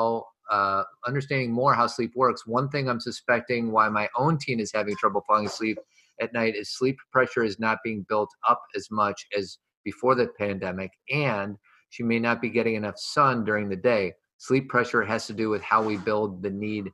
more how sleep works, one thing I'm suspecting why my own teen is having trouble falling asleep at night is sleep pressure is not being built up as much as before the pandemic, and she may not be getting enough sun during the day. Sleep pressure has to do with how we build the need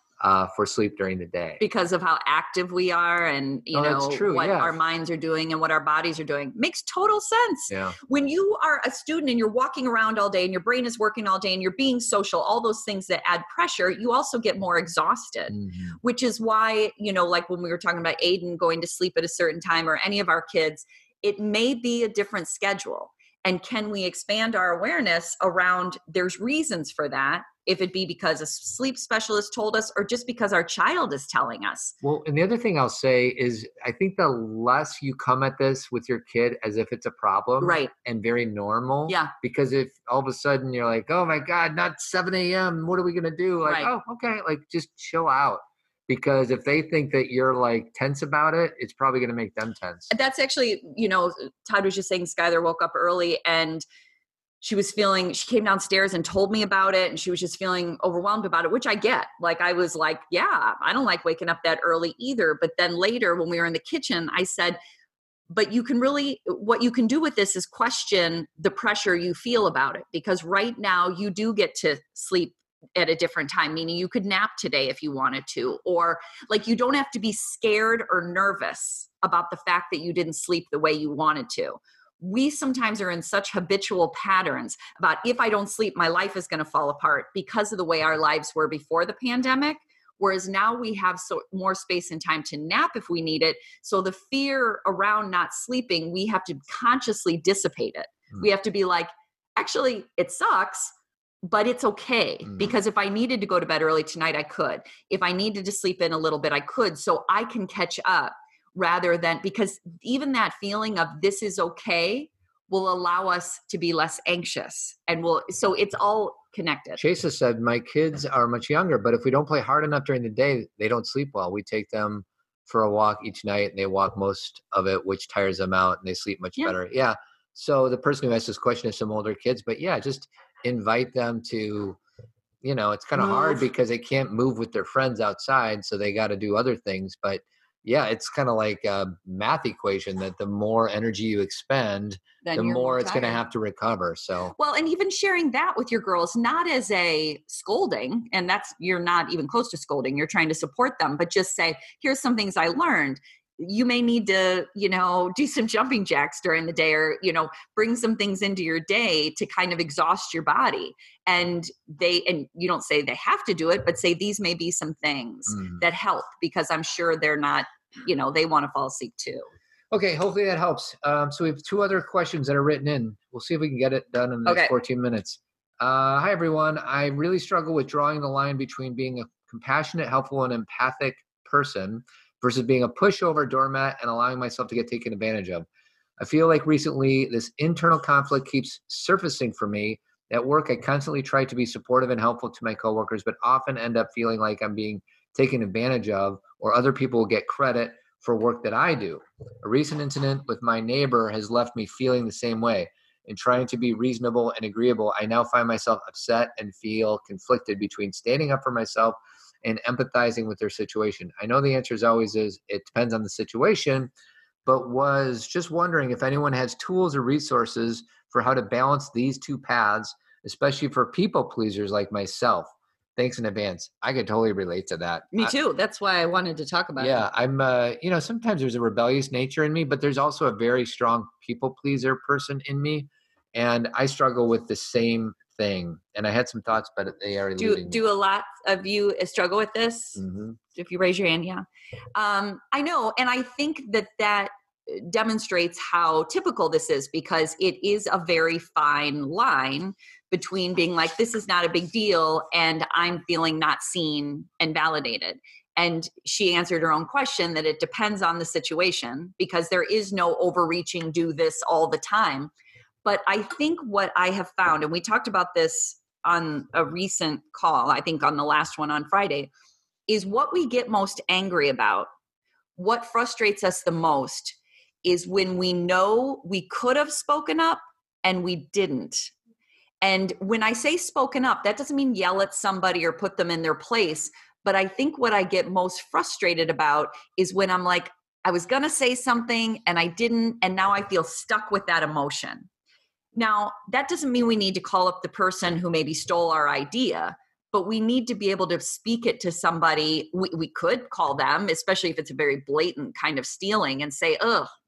for sleep during the day. Because of how active we are, and that's true, what yeah. our minds are doing and what our bodies are doing. Makes total sense. Yeah. When you are a student and you're walking around all day and your brain is working all day and you're being social, all those things that add pressure, you also get more exhausted, which is why, like when we were talking about Aiden going to sleep at a certain time, or any of our kids, it may be a different schedule. And can we expand our awareness around there's reasons for that, if it be because a sleep specialist told us or just because our child is telling us. Well, and the other thing I'll say is I think the less you come at this with your kid as if it's a problem, right, and very normal. Yeah. Because if all of a sudden you're like, oh my God, not 7 a.m., what are we going to do? Like, right. Oh, okay. Like, just chill out. Because if they think that you're like tense about it, it's probably going to make them tense. That's actually, Todd was just saying Skylar woke up early and she came downstairs and told me about it, and she was just feeling overwhelmed about it, which I get. Like, I was like, yeah, I don't like waking up that early either. But then later when we were in the kitchen, I said, but what you can do with this is question the pressure you feel about it. Because right now you do get to sleep at a different time, meaning you could nap today if you wanted to, or like, you don't have to be scared or nervous about the fact that you didn't sleep the way you wanted to. We sometimes are in such habitual patterns about, if I don't sleep, my life is going to fall apart, because of the way our lives were before the pandemic. Whereas now we have more space and time to nap if we need it. So the fear around not sleeping, we have to consciously dissipate it. We have to be like, actually, it sucks, but it's okay, because if I needed to go to bed early tonight, I could. If I needed to sleep in a little bit, I could. So I can catch up, rather than, because even that feeling of this is okay will allow us to be less anxious, so it's all connected. Chase has said, my kids are much younger, but if we don't play hard enough during the day, they don't sleep well. We take them for a walk each night, and they walk most of it, which tires them out, and they sleep much better. Yeah. So the person who asked this question is some older kids, but yeah, just invite them to, it's kind of hard because they can't move with their friends outside, so they got to do other things. But yeah, it's kind of like a math equation that the more energy you expend, the more it's going to have to recover. So, well, and even sharing that with your girls, not as a scolding, and you're not even close to scolding, you're trying to support them, but just say, here's some things I learned. you may need to, do some jumping jacks during the day, or, bring some things into your day to kind of exhaust your body. And you don't say they have to do it, but say these may be some things that help, because I'm sure they're not, they want to fall asleep too. Okay, hopefully that helps. So we have 2 other questions that are written in. We'll see if we can get it done in the next 14 minutes. Hi, everyone. I really struggle with drawing the line between being a compassionate, helpful, and empathic person versus being a pushover doormat and allowing myself to get taken advantage of. I feel like recently this internal conflict keeps surfacing for me. At work, I constantly try to be supportive and helpful to my coworkers, but often end up feeling like I'm being taken advantage of, or other people will get credit for work that I do. A recent incident with my neighbor has left me feeling the same way. In trying to be reasonable and agreeable, I now find myself upset and feel conflicted between standing up for myself and empathizing with their situation. I know the answer is it depends on the situation, but was just wondering if anyone has tools or resources for how to balance these 2 paths, especially for people pleasers like myself. Thanks in advance. I could totally relate to that. Me too. That's why I wanted to talk about it. Yeah, I'm, sometimes there's a rebellious nature in me, but there's also a very strong people pleaser person in me. And I struggle with the same thing. And I had some thoughts, but they are eluding me. Do a lot of you struggle with this? Mm-hmm. If you raise your hand, yeah. I know. And I think that demonstrates how typical this is, because it is a very fine line between being like, this is not a big deal, and I'm feeling not seen and validated. And she answered her own question that it depends on the situation, because there is no overreaching, do this all the time. But I think what I have found, and we talked about this on a recent call, I think on the last one on Friday, is what we get most angry about, what frustrates us the most, is when we know we could have spoken up and we didn't. And when I say spoken up, that doesn't mean yell at somebody or put them in their place. But I think what I get most frustrated about is when I'm like, I was going to say something and I didn't, and now I feel stuck with that emotion. Now, that doesn't mean we need to call up the person who maybe stole our idea, but we need to be able to speak it to somebody. We could call them, especially if it's a very blatant kind of stealing, and say,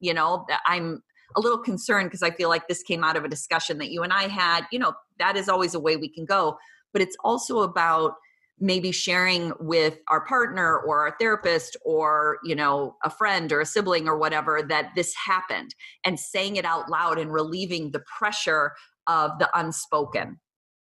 I'm a little concerned because I feel like this came out of a discussion that you and I had. That is always a way we can go. But it's also about maybe sharing with our partner or our therapist or, a friend or a sibling or whatever, that this happened, and saying it out loud and relieving the pressure of the unspoken.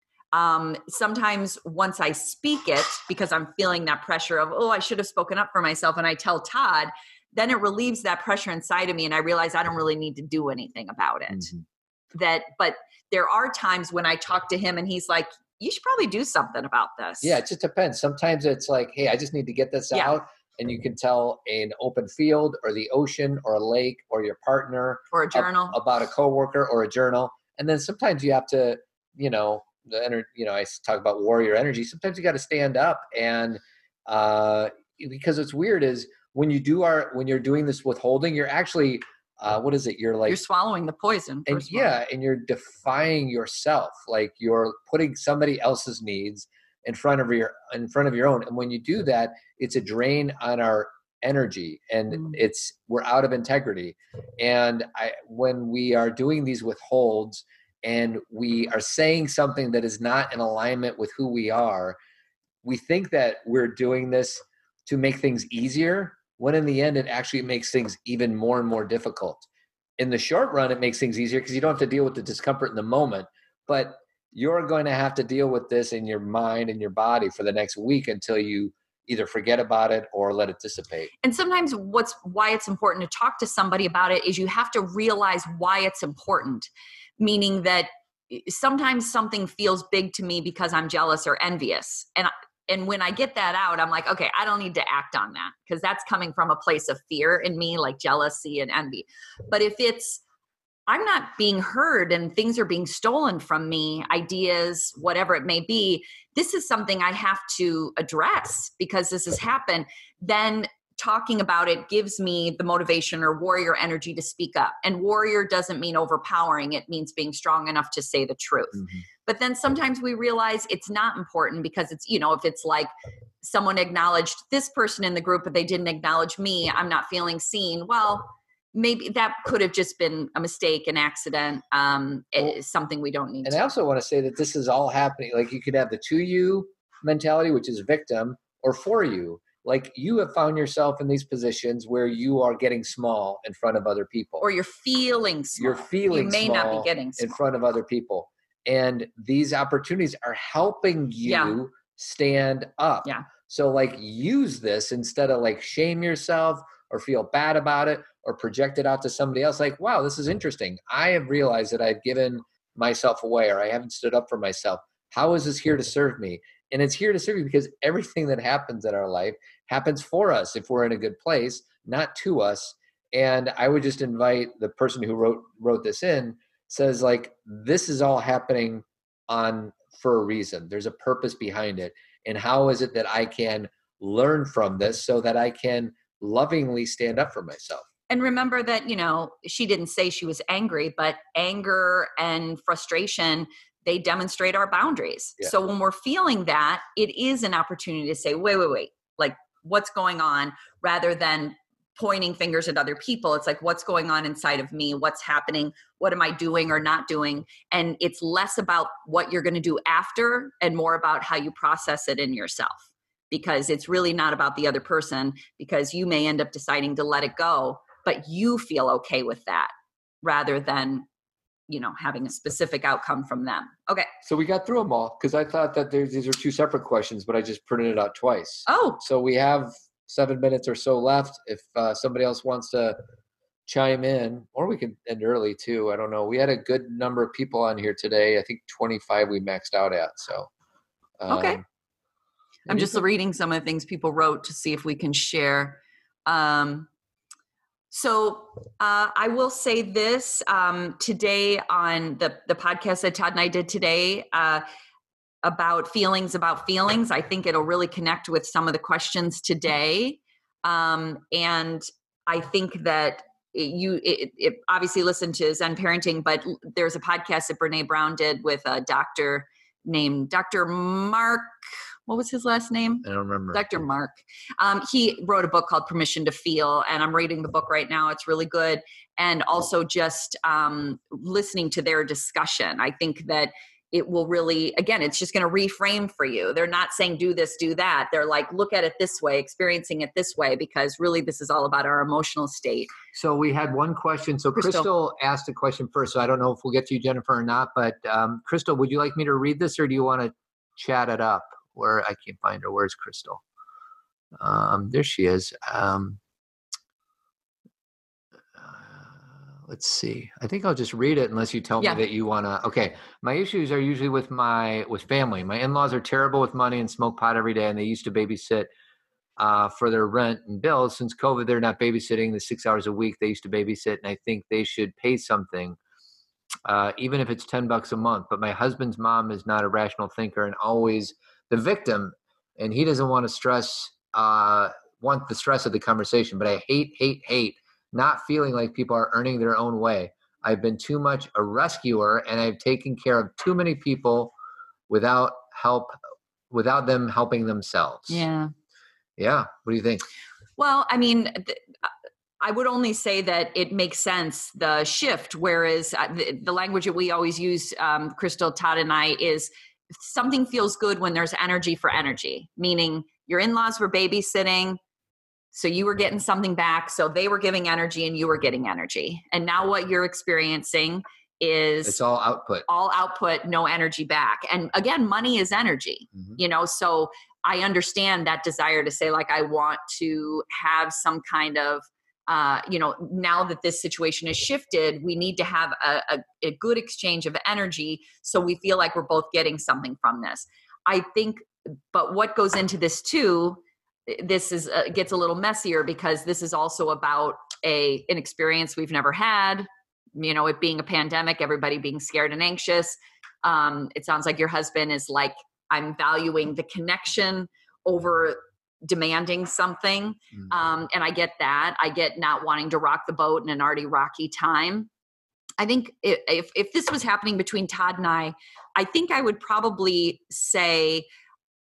Sometimes once I speak it, because I'm feeling that pressure of, I should have spoken up for myself, and I tell Todd, then it relieves that pressure inside of me, and I realize I don't really need to do anything about it. Mm-hmm. But there are times when I talk to him and he's like, you should probably do something about this. Yeah, it just depends. Sometimes it's like, hey, I just need to get this out. And you can tell an open field or the ocean or a lake or your partner. Or a journal. About a coworker or a journal. And then sometimes you have to, I talk about warrior energy. Sometimes you got to stand up. And because it's weird is when you're doing this withholding, you're actually, you're swallowing the poison. And and you're defying yourself. Like you're putting somebody else's needs in front of your own. And when you do that, it's a drain on our energy, and we're out of integrity. And when we are doing these withholds and we are saying something that is not in alignment with who we are, we think that we're doing this to make things easier, when in the end, it actually makes things even more and more difficult. In the short run, it makes things easier because you don't have to deal with the discomfort in the moment, but you're going to have to deal with this in your mind and your body for the next week until you either forget about it or let it dissipate. And sometimes why it's important to talk to somebody about it is you have to realize why it's important, meaning that sometimes something feels big to me because I'm jealous or envious. And when I get that out, I'm like, okay, I don't need to act on that because that's coming from a place of fear in me, like jealousy and envy. But if it's, I'm not being heard and things are being stolen from me, ideas, whatever it may be, this is something I have to address because this has happened, then talking about it gives me the motivation or warrior energy to speak up. And warrior doesn't mean overpowering. It means being strong enough to say the truth. Mm-hmm. But then sometimes we realize it's not important because it's, if it's like someone acknowledged this person in the group, but they didn't acknowledge me. I'm not feeling seen. Well, maybe that could have just been a mistake, an accident. It's something we don't need and to. I also want to say that this is all happening. Like you could have the to you mentality, which is victim, or for you. Like you have found yourself in these positions where you are getting small in front of other people. Or you're feeling small. You may not be getting small in front of other people. And these opportunities are helping you stand up. Yeah. So like use this instead of like shame yourself or feel bad about it or project it out to somebody else. Like, wow, this is interesting. I have realized that I've given myself away or I haven't stood up for myself. How is this here to serve me? And it's here to serve you because everything that happens in our life happens for us if we're in a good place, not to us. And I would just invite the person who wrote this in, says like, this is all happening for a reason. There's a purpose behind it. And how is it that I can learn from this so that I can lovingly stand up for myself? And remember that, she didn't say she was angry, but anger and frustration, they demonstrate our boundaries. Yeah. So when we're feeling that, it is an opportunity to say, wait, like what's going on, rather than pointing fingers at other people. It's like, what's going on inside of me? What's happening? What am I doing or not doing? And it's less about what you're going to do after and more about how you process it in yourself, because it's really not about the other person, because you may end up deciding to let it go, but you feel okay with that rather than, having a specific outcome from them. Okay. So we got through them all because I thought that these are two separate questions, but I just printed it out twice. Oh. So we have 7 minutes or so left. If somebody else wants to chime in, or we can end early too. I don't know. We had a good number of people on here today. I think 25 we maxed out at. So. Okay. I'm just reading some of the things people wrote to see if we can share. So I will say this today on the podcast that Todd and I did today about feelings. I think it'll really connect with some of the questions today. And I think that it obviously listen to Zen Parenting, but there's a podcast that Brene Brown did with a doctor named Dr. Mark. What was his last name? I don't remember. Dr. Mark. He wrote a book called Permission to Feel, and I'm reading the book right now. It's really good. And also just listening to their discussion. I think that it will really, again, it's just going to reframe for you. They're not saying do this, do that. They're like, look at it this way, experiencing it this way, because really this is all about our emotional state. So we had one question. So Crystal asked a question first. So I don't know if we'll get to you, Jennifer, or not. But Crystal, would you like me to read this, or do you want to chat it up? Where I can't find her. Where's Crystal? There she is. Let's see. I think I'll just read it unless you tell me that you want to. Okay. My issues are usually with family. My in-laws are terrible with money and smoke pot every day, and they used to babysit for their rent and bills. Since COVID, they're not babysitting the 6 hours a week they used to babysit, and I think they should pay something, even if it's $10 a month. But my husband's mom is not a rational thinker and always the victim, and he doesn't want to want the stress of the conversation. But I hate not feeling like people are earning their own way. I've been too much a rescuer, and I've taken care of too many people without them helping themselves. Yeah. What do you think? Well, I mean, I would only say that it makes sense, the shift, whereas the language that we always use, Crystal, Todd, and I, is something feels good when there's energy for energy, meaning your in-laws were babysitting, so you were getting something back, so they were giving energy and you were getting energy. And now what you're experiencing is it's all output, no energy back. And again, money is energy, so I understand that desire to say, like, I want to have some kind of, now that this situation has shifted, we need to have a good exchange of energy so we feel like we're both getting something from this. I think, but what goes into this too, this is gets a little messier, because this is also about an experience we've never had, it being a pandemic, everybody being scared and anxious. It sounds like your husband is like, I'm valuing the connection over demanding something. And I get that. I get not wanting to rock the boat in an already rocky time. I think if this was happening between Todd and I think I would probably say,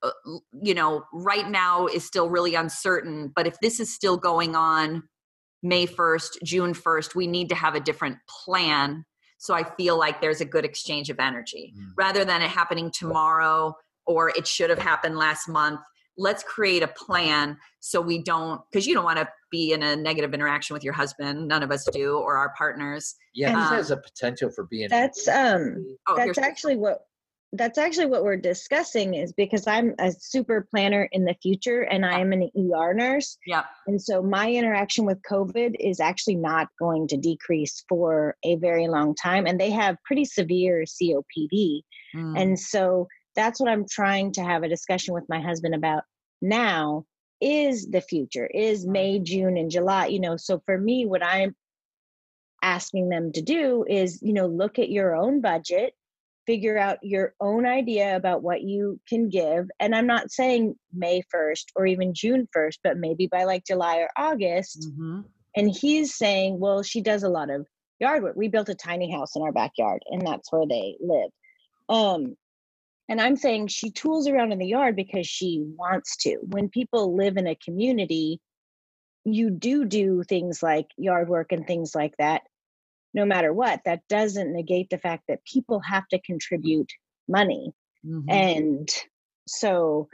right now is still really uncertain, but if this is still going on May 1st, June 1st, we need to have a different plan. So I feel like there's a good exchange of energy rather than it happening tomorrow or it should have happened last month. Let's create a plan so we don't, because you don't want to be in a negative interaction with your husband. None of us do, or our partners. Yeah, this has a potential for being. That's actually what we're discussing, is because I'm a super planner in the future and I am an ER nurse. Yeah. And so my interaction with COVID is actually not going to decrease for a very long time. And they have pretty severe COPD. And so that's what I'm trying to have a discussion with my husband about now, is the future, is May, June, and July. So for me, what I'm asking them to do is, look at your own budget, figure out your own idea about what you can give. And I'm not saying May 1st or even June 1st, but maybe by like July or August. And he's saying, well, she does a lot of yard work. We built a tiny house in our backyard and that's where they live. And I'm saying she tools around in the yard because she wants to. When people live in a community, you do things like yard work and things like that. No matter what, that doesn't negate the fact that people have to contribute money. And so,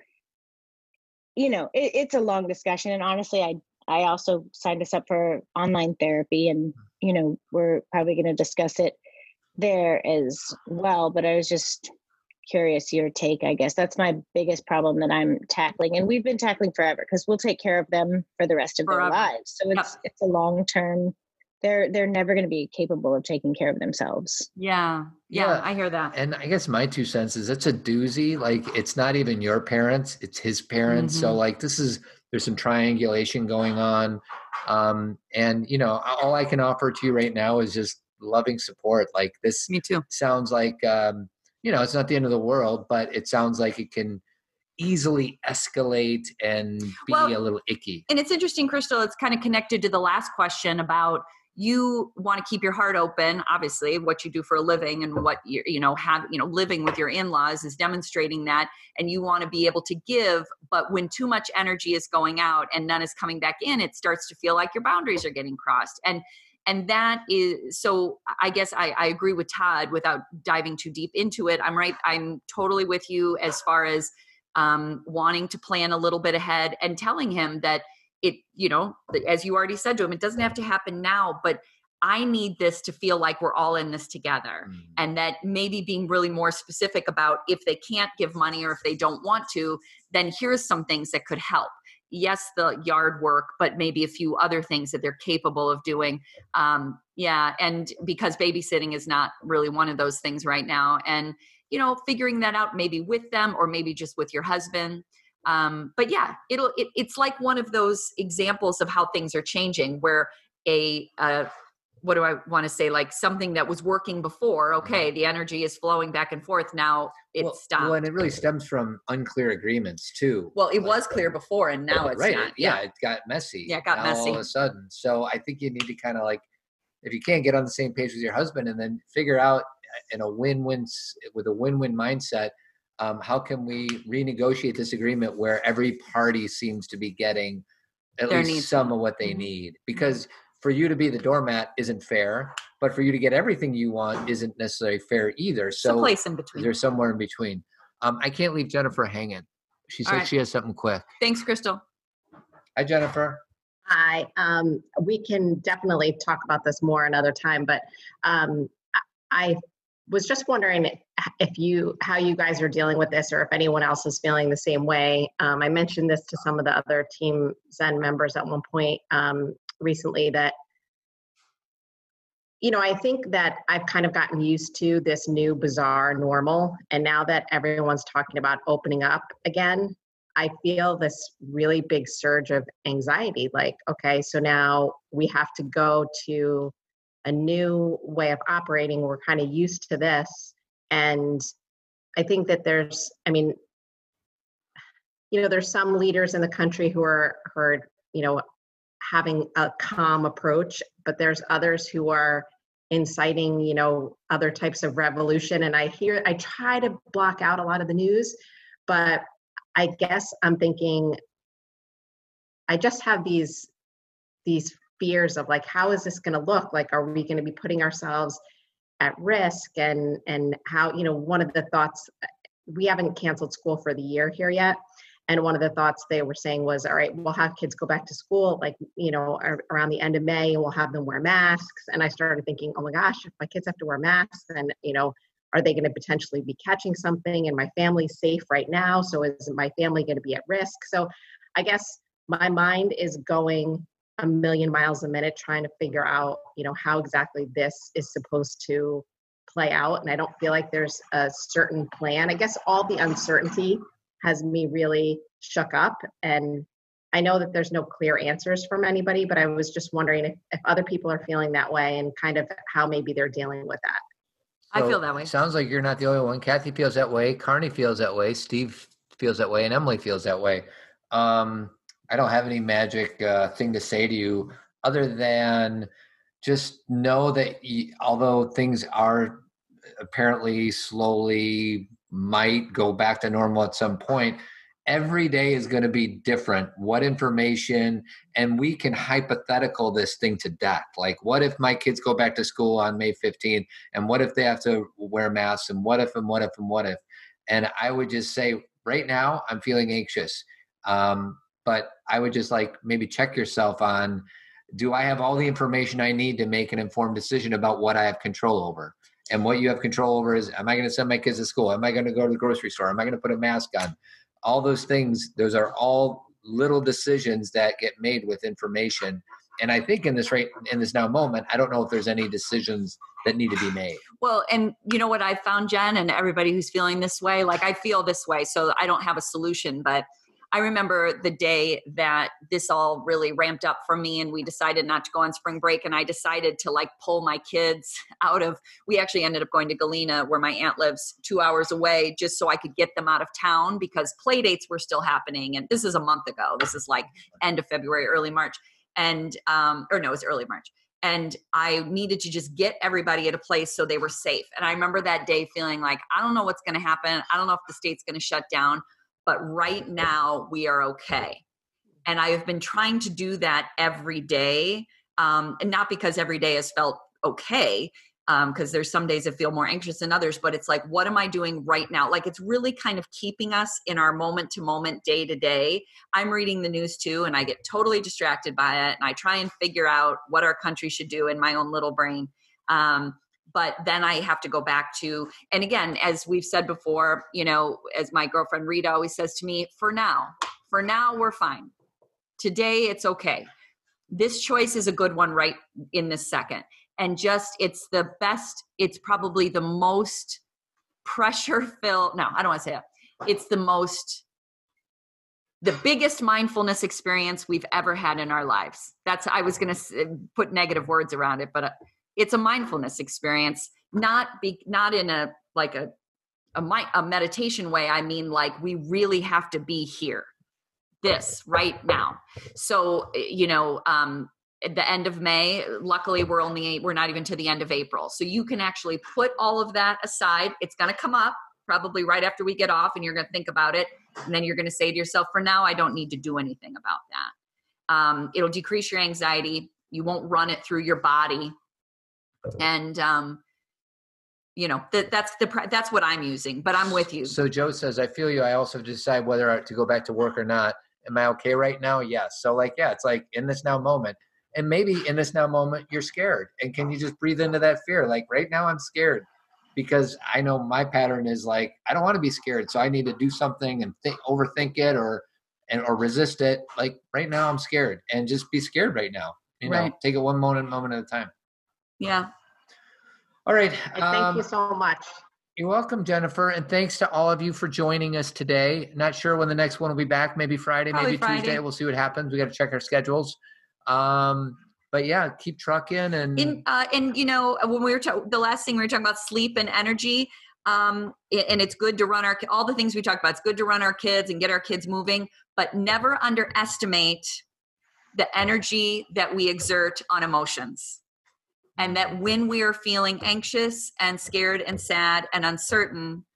it's a long discussion. And honestly, I also signed us up for online therapy, and, we're probably going to discuss it there as well. But I was just curious your take, I guess. That's my biggest problem that I'm tackling. And we've been tackling forever because we'll take care of them for the rest of their lives. So it's a long-term. They're never going to be capable of taking care of themselves. Yeah, I hear that. And I guess my 2 cents is it's a doozy. Like, it's not even your parents, it's his parents. So like, there's some triangulation going on. And all I can offer to you right now is just loving support. Like, this Me too. Sounds like, it's not the end of the world, but it sounds like it can easily escalate and be a little icky. And it's interesting, Crystal, it's kind of connected to the last question about, you want to keep your heart open, obviously, what you do for a living and what living with your in-laws is demonstrating that, and you want to be able to give, but when too much energy is going out and none is coming back in, it starts to feel like your boundaries are getting crossed. And that is, so I guess I agree with Todd without diving too deep into it. I'm totally with you as far as wanting to plan a little bit ahead and telling him that it, as you already said to him, it doesn't have to happen now, but I need this to feel like we're all in this together. And that maybe being really more specific about, if they can't give money or if they don't want to, then here's some things that could help. Yes, the yard work, but maybe a few other things that they're capable of doing. And because babysitting is not really one of those things right now. And, figuring that out maybe with them or maybe just with your husband. But yeah, it's like one of those examples of how things are changing, where what do I want to say? Like something that was working before. Okay. The energy is flowing back and forth. Now it's stopped. Well, and it really stems from unclear agreements too. Well, it was clear before and now it's not. Yeah. It got messy. Yeah. It got messy all of a sudden. So I think you need to kind of like, if you can't get on the same page with your husband, and then figure out with a win-win mindset, how can we renegotiate this agreement where every party seems to be getting at least some of what they need? Because for you to be the doormat isn't fair, but for you to get everything you want isn't necessarily fair either. So a place in between. There's somewhere in between. I can't leave Jennifer hanging. She said she has something quick. Thanks, Crystal. Hi, Jennifer. Hi. We can definitely talk about this more another time, but I was just wondering how you guys are dealing with this, or if anyone else is feeling the same way. I mentioned this to some of the other Team Zen members at one point recently, that, I think that I've kind of gotten used to this new bizarre normal. And now that everyone's talking about opening up again, I feel this really big surge of anxiety. Like, okay, so now we have to go to a new way of operating. We're kind of used to this. And I think that there's some leaders in the country who are having a calm approach, but there's others who are inciting, other types of revolution. And I try to block out a lot of the news, but I guess I'm thinking, I just have these fears of like, how is this going to look? Like, are we going to be putting ourselves at risk? And how, one of the thoughts, we haven't canceled school for the year here yet. And one of the thoughts they were saying was, all right, we'll have kids go back to school, like, around the end of May, and we'll have them wear masks. And I started thinking, oh my gosh, if my kids have to wear masks, then, are they going to potentially be catching something? And my family's safe right now, so is my family going to be at risk? So I guess my mind is going a million miles a minute trying to figure out, how exactly this is supposed to play out. And I don't feel like there's a certain plan. I guess all the uncertainty has me really shook up. And I know that there's no clear answers from anybody, but I was just wondering if other people are feeling that way and kind of how maybe they're dealing with that. So I feel that way. Sounds like you're not the only one. Kathy feels that way. Carney feels that way. Steve feels that way. And Emily feels that way. I don't have any magic thing to say to you other than just know that although things are apparently slowly might go back to normal at some point, every day is going to be different. What information, and we can hypothetical this thing to death. Like, what if my kids go back to school on May 15th? And what if they have to wear masks? And what if, and what if, and what if? And I would just say right now, I'm feeling anxious. But I would just like maybe check yourself on, do I have all the information I need to make an informed decision about what I have control over? And what you have control over is, am I going to send my kids to school? Am I going to go to the grocery store? Am I going to put a mask on? All those things, those are all little decisions that get made with information. And I think in this now moment, I don't know if there's any decisions that need to be made. Well, and you know what I found, Jen, and everybody who's feeling this way, like I feel this way, so I don't have a solution, but I remember the day that this all really ramped up for me and we decided not to go on spring break, and I decided to like pull my kids out of, we actually ended up going to Galena where my aunt lives 2 hours away just so I could get them out of town because play dates were still happening. And this is a month ago. This is like end of February, early March. And, it was early March. And I needed to just get everybody at a place so they were safe. And I remember that day feeling like, I don't know what's going to happen. I don't know if the state's going to shut down. But right now we are okay. And I have been trying to do that every day. And not because every day has felt okay, because there's some days that feel more anxious than others, but it's like, what am I doing right now? Like, it's really kind of keeping us in our moment to moment, day to day. I'm reading the news too, and I get totally distracted by it. And I try and figure out what our country should do in my own little brain. But then I have to go back to, and again, as we've said before, as my girlfriend Rita always says to me, for now, we're fine. Today, it's okay. This choice is a good one right in this second. And just, it's the best, it's probably the most pressure-filled, no, I don't want to say that. It's the biggest mindfulness experience we've ever had in our lives. I was going to put negative words around it, but it's a mindfulness experience, not in a meditation way. I mean, like, we really have to be here, this right now. So, at the end of May, luckily we're not even to the end of April. So you can actually put all of that aside. It's going to come up probably right after we get off, and you're going to think about it. And then you're going to say to yourself, for now, I don't need to do anything about that. It'll decrease your anxiety. You won't run it through your body. And, that's what I'm using, but I'm with you. So Joe says, I feel you. I also decide whether to go back to work or not. Am I okay right now? Yes. So it's like in this now moment, and maybe in this now moment, you're scared. And can you just breathe into that fear? Like right now I'm scared because I know my pattern is like, I don't want to be scared. So I need to do something and overthink it or resist it. Like right now I'm scared, and just be scared right now. Take it one moment at a time. Yeah. All right. Thank you so much. You're welcome, Jennifer. And thanks to all of you for joining us today. Not sure when the next one will be back. Maybe Friday, Probably maybe Friday. Tuesday. We'll see what happens. We got to check our schedules. But yeah, keep trucking. And when we were the last thing we were talking about, sleep and energy. And it's good to run all the things we talked about. It's good to run our kids and get our kids moving, but never underestimate the energy that we exert on emotions. And that when we are feeling anxious and scared and sad and uncertain,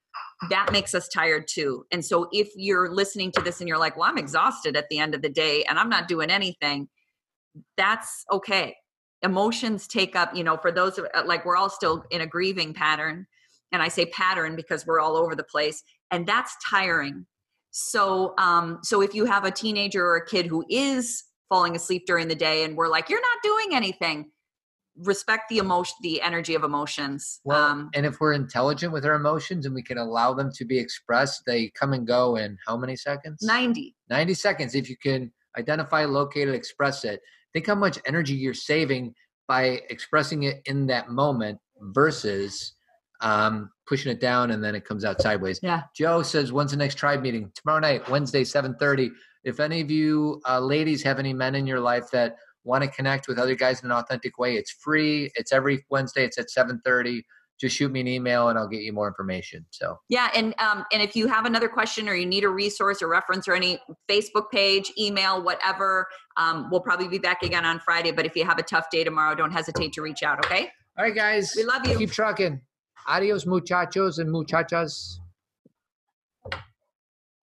that makes us tired too. And so if you're listening to this and you're like, well, I'm exhausted at the end of the day and I'm not doing anything, that's okay. Emotions take up, for those like, we're all still in a grieving pattern. And I say pattern because we're all over the place, and that's tiring. So, so if you have a teenager or a kid who is falling asleep during the day and we're like, you're not doing anything, respect the emotion, the energy of emotions. Well, and if we're intelligent with our emotions and we can allow them to be expressed, they come and go in how many seconds? 90 seconds. If you can identify, locate it, express it, think how much energy you're saving by expressing it in that moment versus pushing it down and then it comes out sideways. Yeah. Joe says, when's the next tribe meeting? Tomorrow night, Wednesday, 7:30. If any of you ladies have any men in your life that want to connect with other guys in an authentic way, it's free. It's every Wednesday. It's at 7:30. Just shoot me an email and I'll get you more information. So yeah, and if you have another question or you need a resource or reference or any Facebook page, email, whatever, we'll probably be back again on Friday. But if you have a tough day tomorrow, don't hesitate to reach out. Okay. All right, guys. We love you. Keep trucking. Adios, muchachos and muchachas.